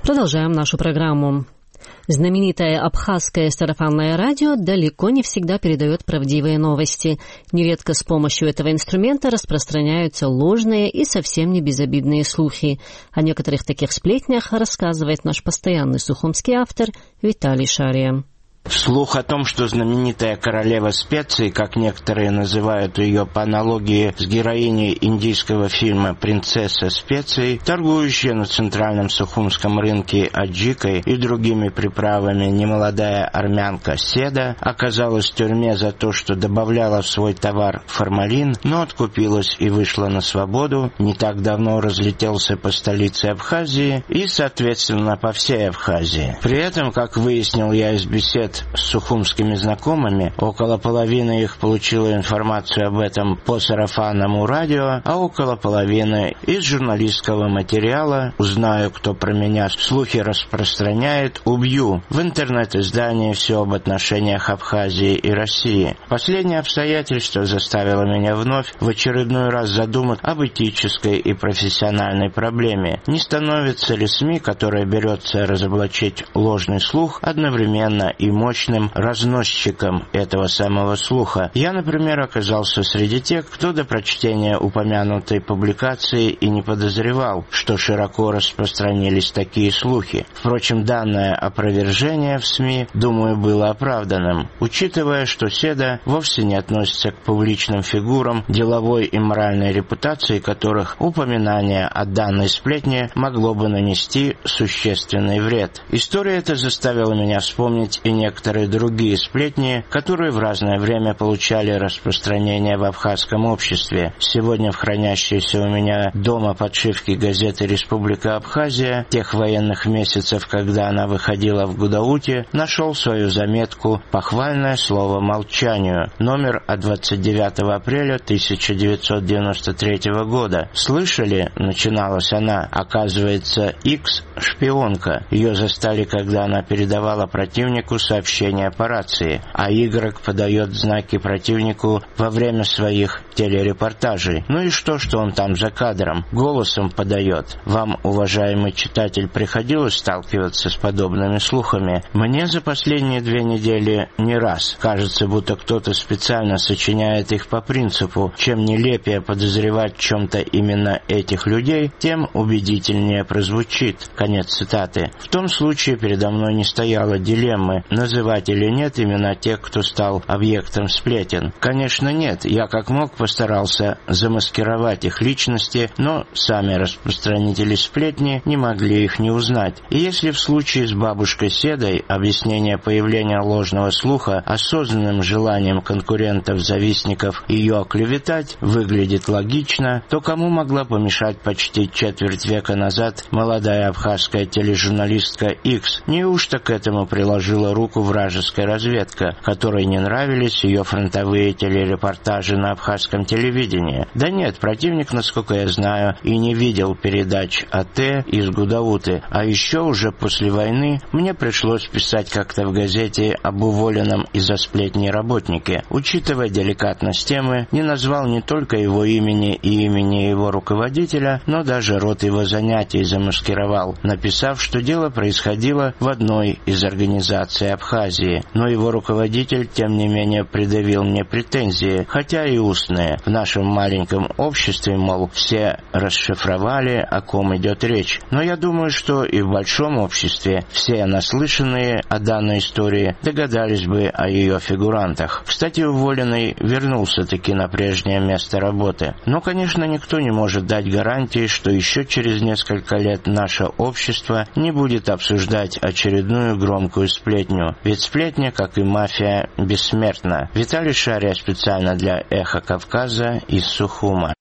Продолжаем нашу программу. Знаменитое абхазское сарафанное радио далеко не всегда передает правдивые новости. Нередко с помощью этого инструмента распространяются ложные и совсем не безобидные слухи. О некоторых таких сплетнях рассказывает наш постоянный сухумский автор Виталий Шария. Слух о том, что знаменитая королева специй, как некоторые называют ее по аналогии с героиней индийского фильма «Принцесса специй», торгующая на центральном сухумском рынке аджикой и другими приправами немолодая армянка Седа, оказалась в тюрьме за то, что добавляла в свой товар формалин, но откупилась и вышла на свободу, не так давно разлетелся по столице Абхазии и, соответственно, по всей Абхазии. При этом, как выяснил я из бесед с сухумскими знакомыми, около половины их получила информацию об этом по сарафанному радио, а около половины из журналистского материала «Узнаю, кто про меня слухи распространяет, убью» в интернет-издании «Все об отношениях Абхазии и России». Последнее обстоятельство заставило меня вновь в очередной раз задуматься об этической и профессиональной проблеме. Не становится ли СМИ, которая берется разоблачить ложный слух, одновременно и мощным разносчиком этого самого слуха? Я, например, оказался среди тех, кто до прочтения упомянутой публикации и не подозревал, что широко распространились такие слухи. Впрочем, данное опровержение в СМИ, думаю, было оправданным, учитывая, что Седа вовсе не относится к публичным фигурам, деловой и моральной репутации которых упоминание о данной сплетне могло бы нанести существенный вред. История эта заставила меня вспомнить и некоторые некоторые другие сплетни, которые в разное время получали распространение в абхазском обществе. Сегодня в хранящейся у меня дома подшивки газеты «Республика Абхазия» тех военных месяцев, когда она выходила в Гудауте, нашел свою заметку «Похвальное слово молчанию», номер от двадцать девятого апреля тысяча девятьсот девяносто третьего года. «Слышали?» — начиналась она. Оказывается, Икс — шпионка. Ее застали, когда она передавала противнику сообщение по рации, а Y подает знаки противнику во время своих телерепортажей. Ну и что, что он там за кадром? Голосом подает. Вам, уважаемый читатель, приходилось сталкиваться с подобными слухами? Мне за последние две недели не раз. Кажется, будто кто-то специально сочиняет их по принципу: чем нелепее подозревать в чем-то именно этих людей, тем убедительнее прозвучит. Конец цитаты. В том случае передо мной не стояло дилеммы, называть или нет имена тех, кто стал объектом сплетен. Конечно, нет. Я как мог постарался замаскировать их личности, но сами распространители сплетни не могли их не узнать. И если в случае с бабушкой Седой объяснение появления ложного слуха осознанным желанием конкурентов-завистников ее оклеветать выглядит логично, то кому могла помешать почти четверть века назад молодая абхазская тележурналистка Икс? Неужто к этому приложила руку вражеская разведка, которой не нравились ее фронтовые телерепортажи на абхазском телевидении? Да нет, противник, насколько я знаю, и не видел передач АТ из Гудауты. А еще уже после войны мне пришлось писать как-то в газете об уволенном из-за сплетни работнике. Учитывая деликатность темы, не назвал не только его имени и имени его руководителя, но даже род его занятий замаскировал, написав, что дело происходило в одной из организаций Абхазии. Но его руководитель, тем не менее, предъявил мне претензии, хотя и устные. В нашем маленьком обществе, мол, все расшифровали, о ком идет речь. Но я думаю, что и в большом обществе все наслышанные о данной истории догадались бы о ее фигурантах. Кстати, уволенный вернулся-таки на прежнее место работы. Но, конечно, никто не может дать гарантии, что еще через несколько лет наше общество не будет обсуждать очередную громкую сплетню. Ведь сплетня, как и мафия, бессмертна. Виталий Шария специально для «Эхо Кавказа» из Сухума.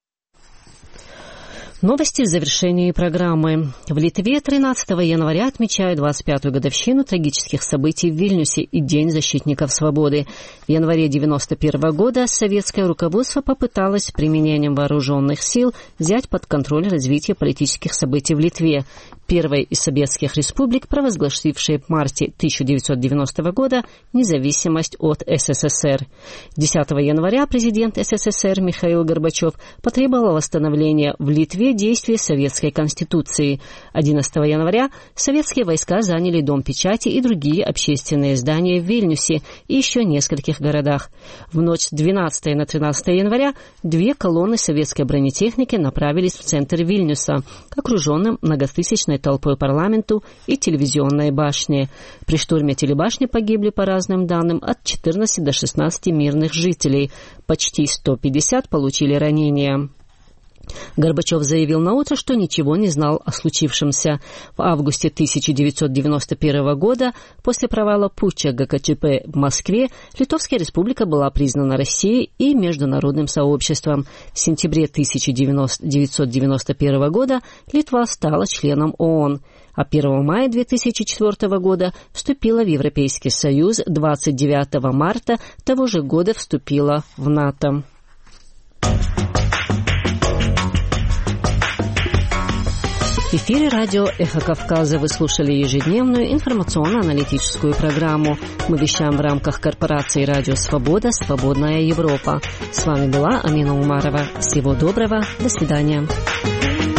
Новости в завершении программы. В Литве тринадцатого января отмечают двадцать пятую годовщину трагических событий в Вильнюсе и День защитников свободы. В январе девяносто первого года советское руководство попыталось применением вооруженных сил взять под контроль развитие политических событий в Литве. первой из советских республик, провозгласившей в марте тысяча девятьсот девяностого года независимость от СССР. десятого января президент СССР Михаил Горбачев потребовал восстановления в Литве действий Советской Конституции. одиннадцатого января советские войска заняли Дом печати и другие общественные здания в Вильнюсе и еще нескольких городах. В ночь с двенадцатого на тринадцатое января две колонны советской бронетехники направились в центр Вильнюса, окруженным многотысячной толпой парламенту и телевизионной башни. При штурме телебашни погибли, по разным данным, от четырнадцати до шестнадцати мирных жителей. Почти сто пятьдесят получили ранения. Горбачев заявил наутро, что ничего не знал о случившемся. В августе тысяча девятьсот девяносто первого года, после провала путча ГКЧП в Москве, Литовская республика была признана Россией и международным сообществом. В сентябре тысяча девятьсот девяносто первого года Литва стала членом ООН, а первого мая две тысячи четвёртого года вступила в Европейский Союз, двадцать девятого марта того же года вступила в НАТО. В эфире радио «Эхо Кавказа» вы слушали ежедневную информационно-аналитическую программу. Мы вещаем в рамках корпорации «Радио Свобода. Свободная Европа». С вами была Амина Умарова. Всего доброго. До свидания.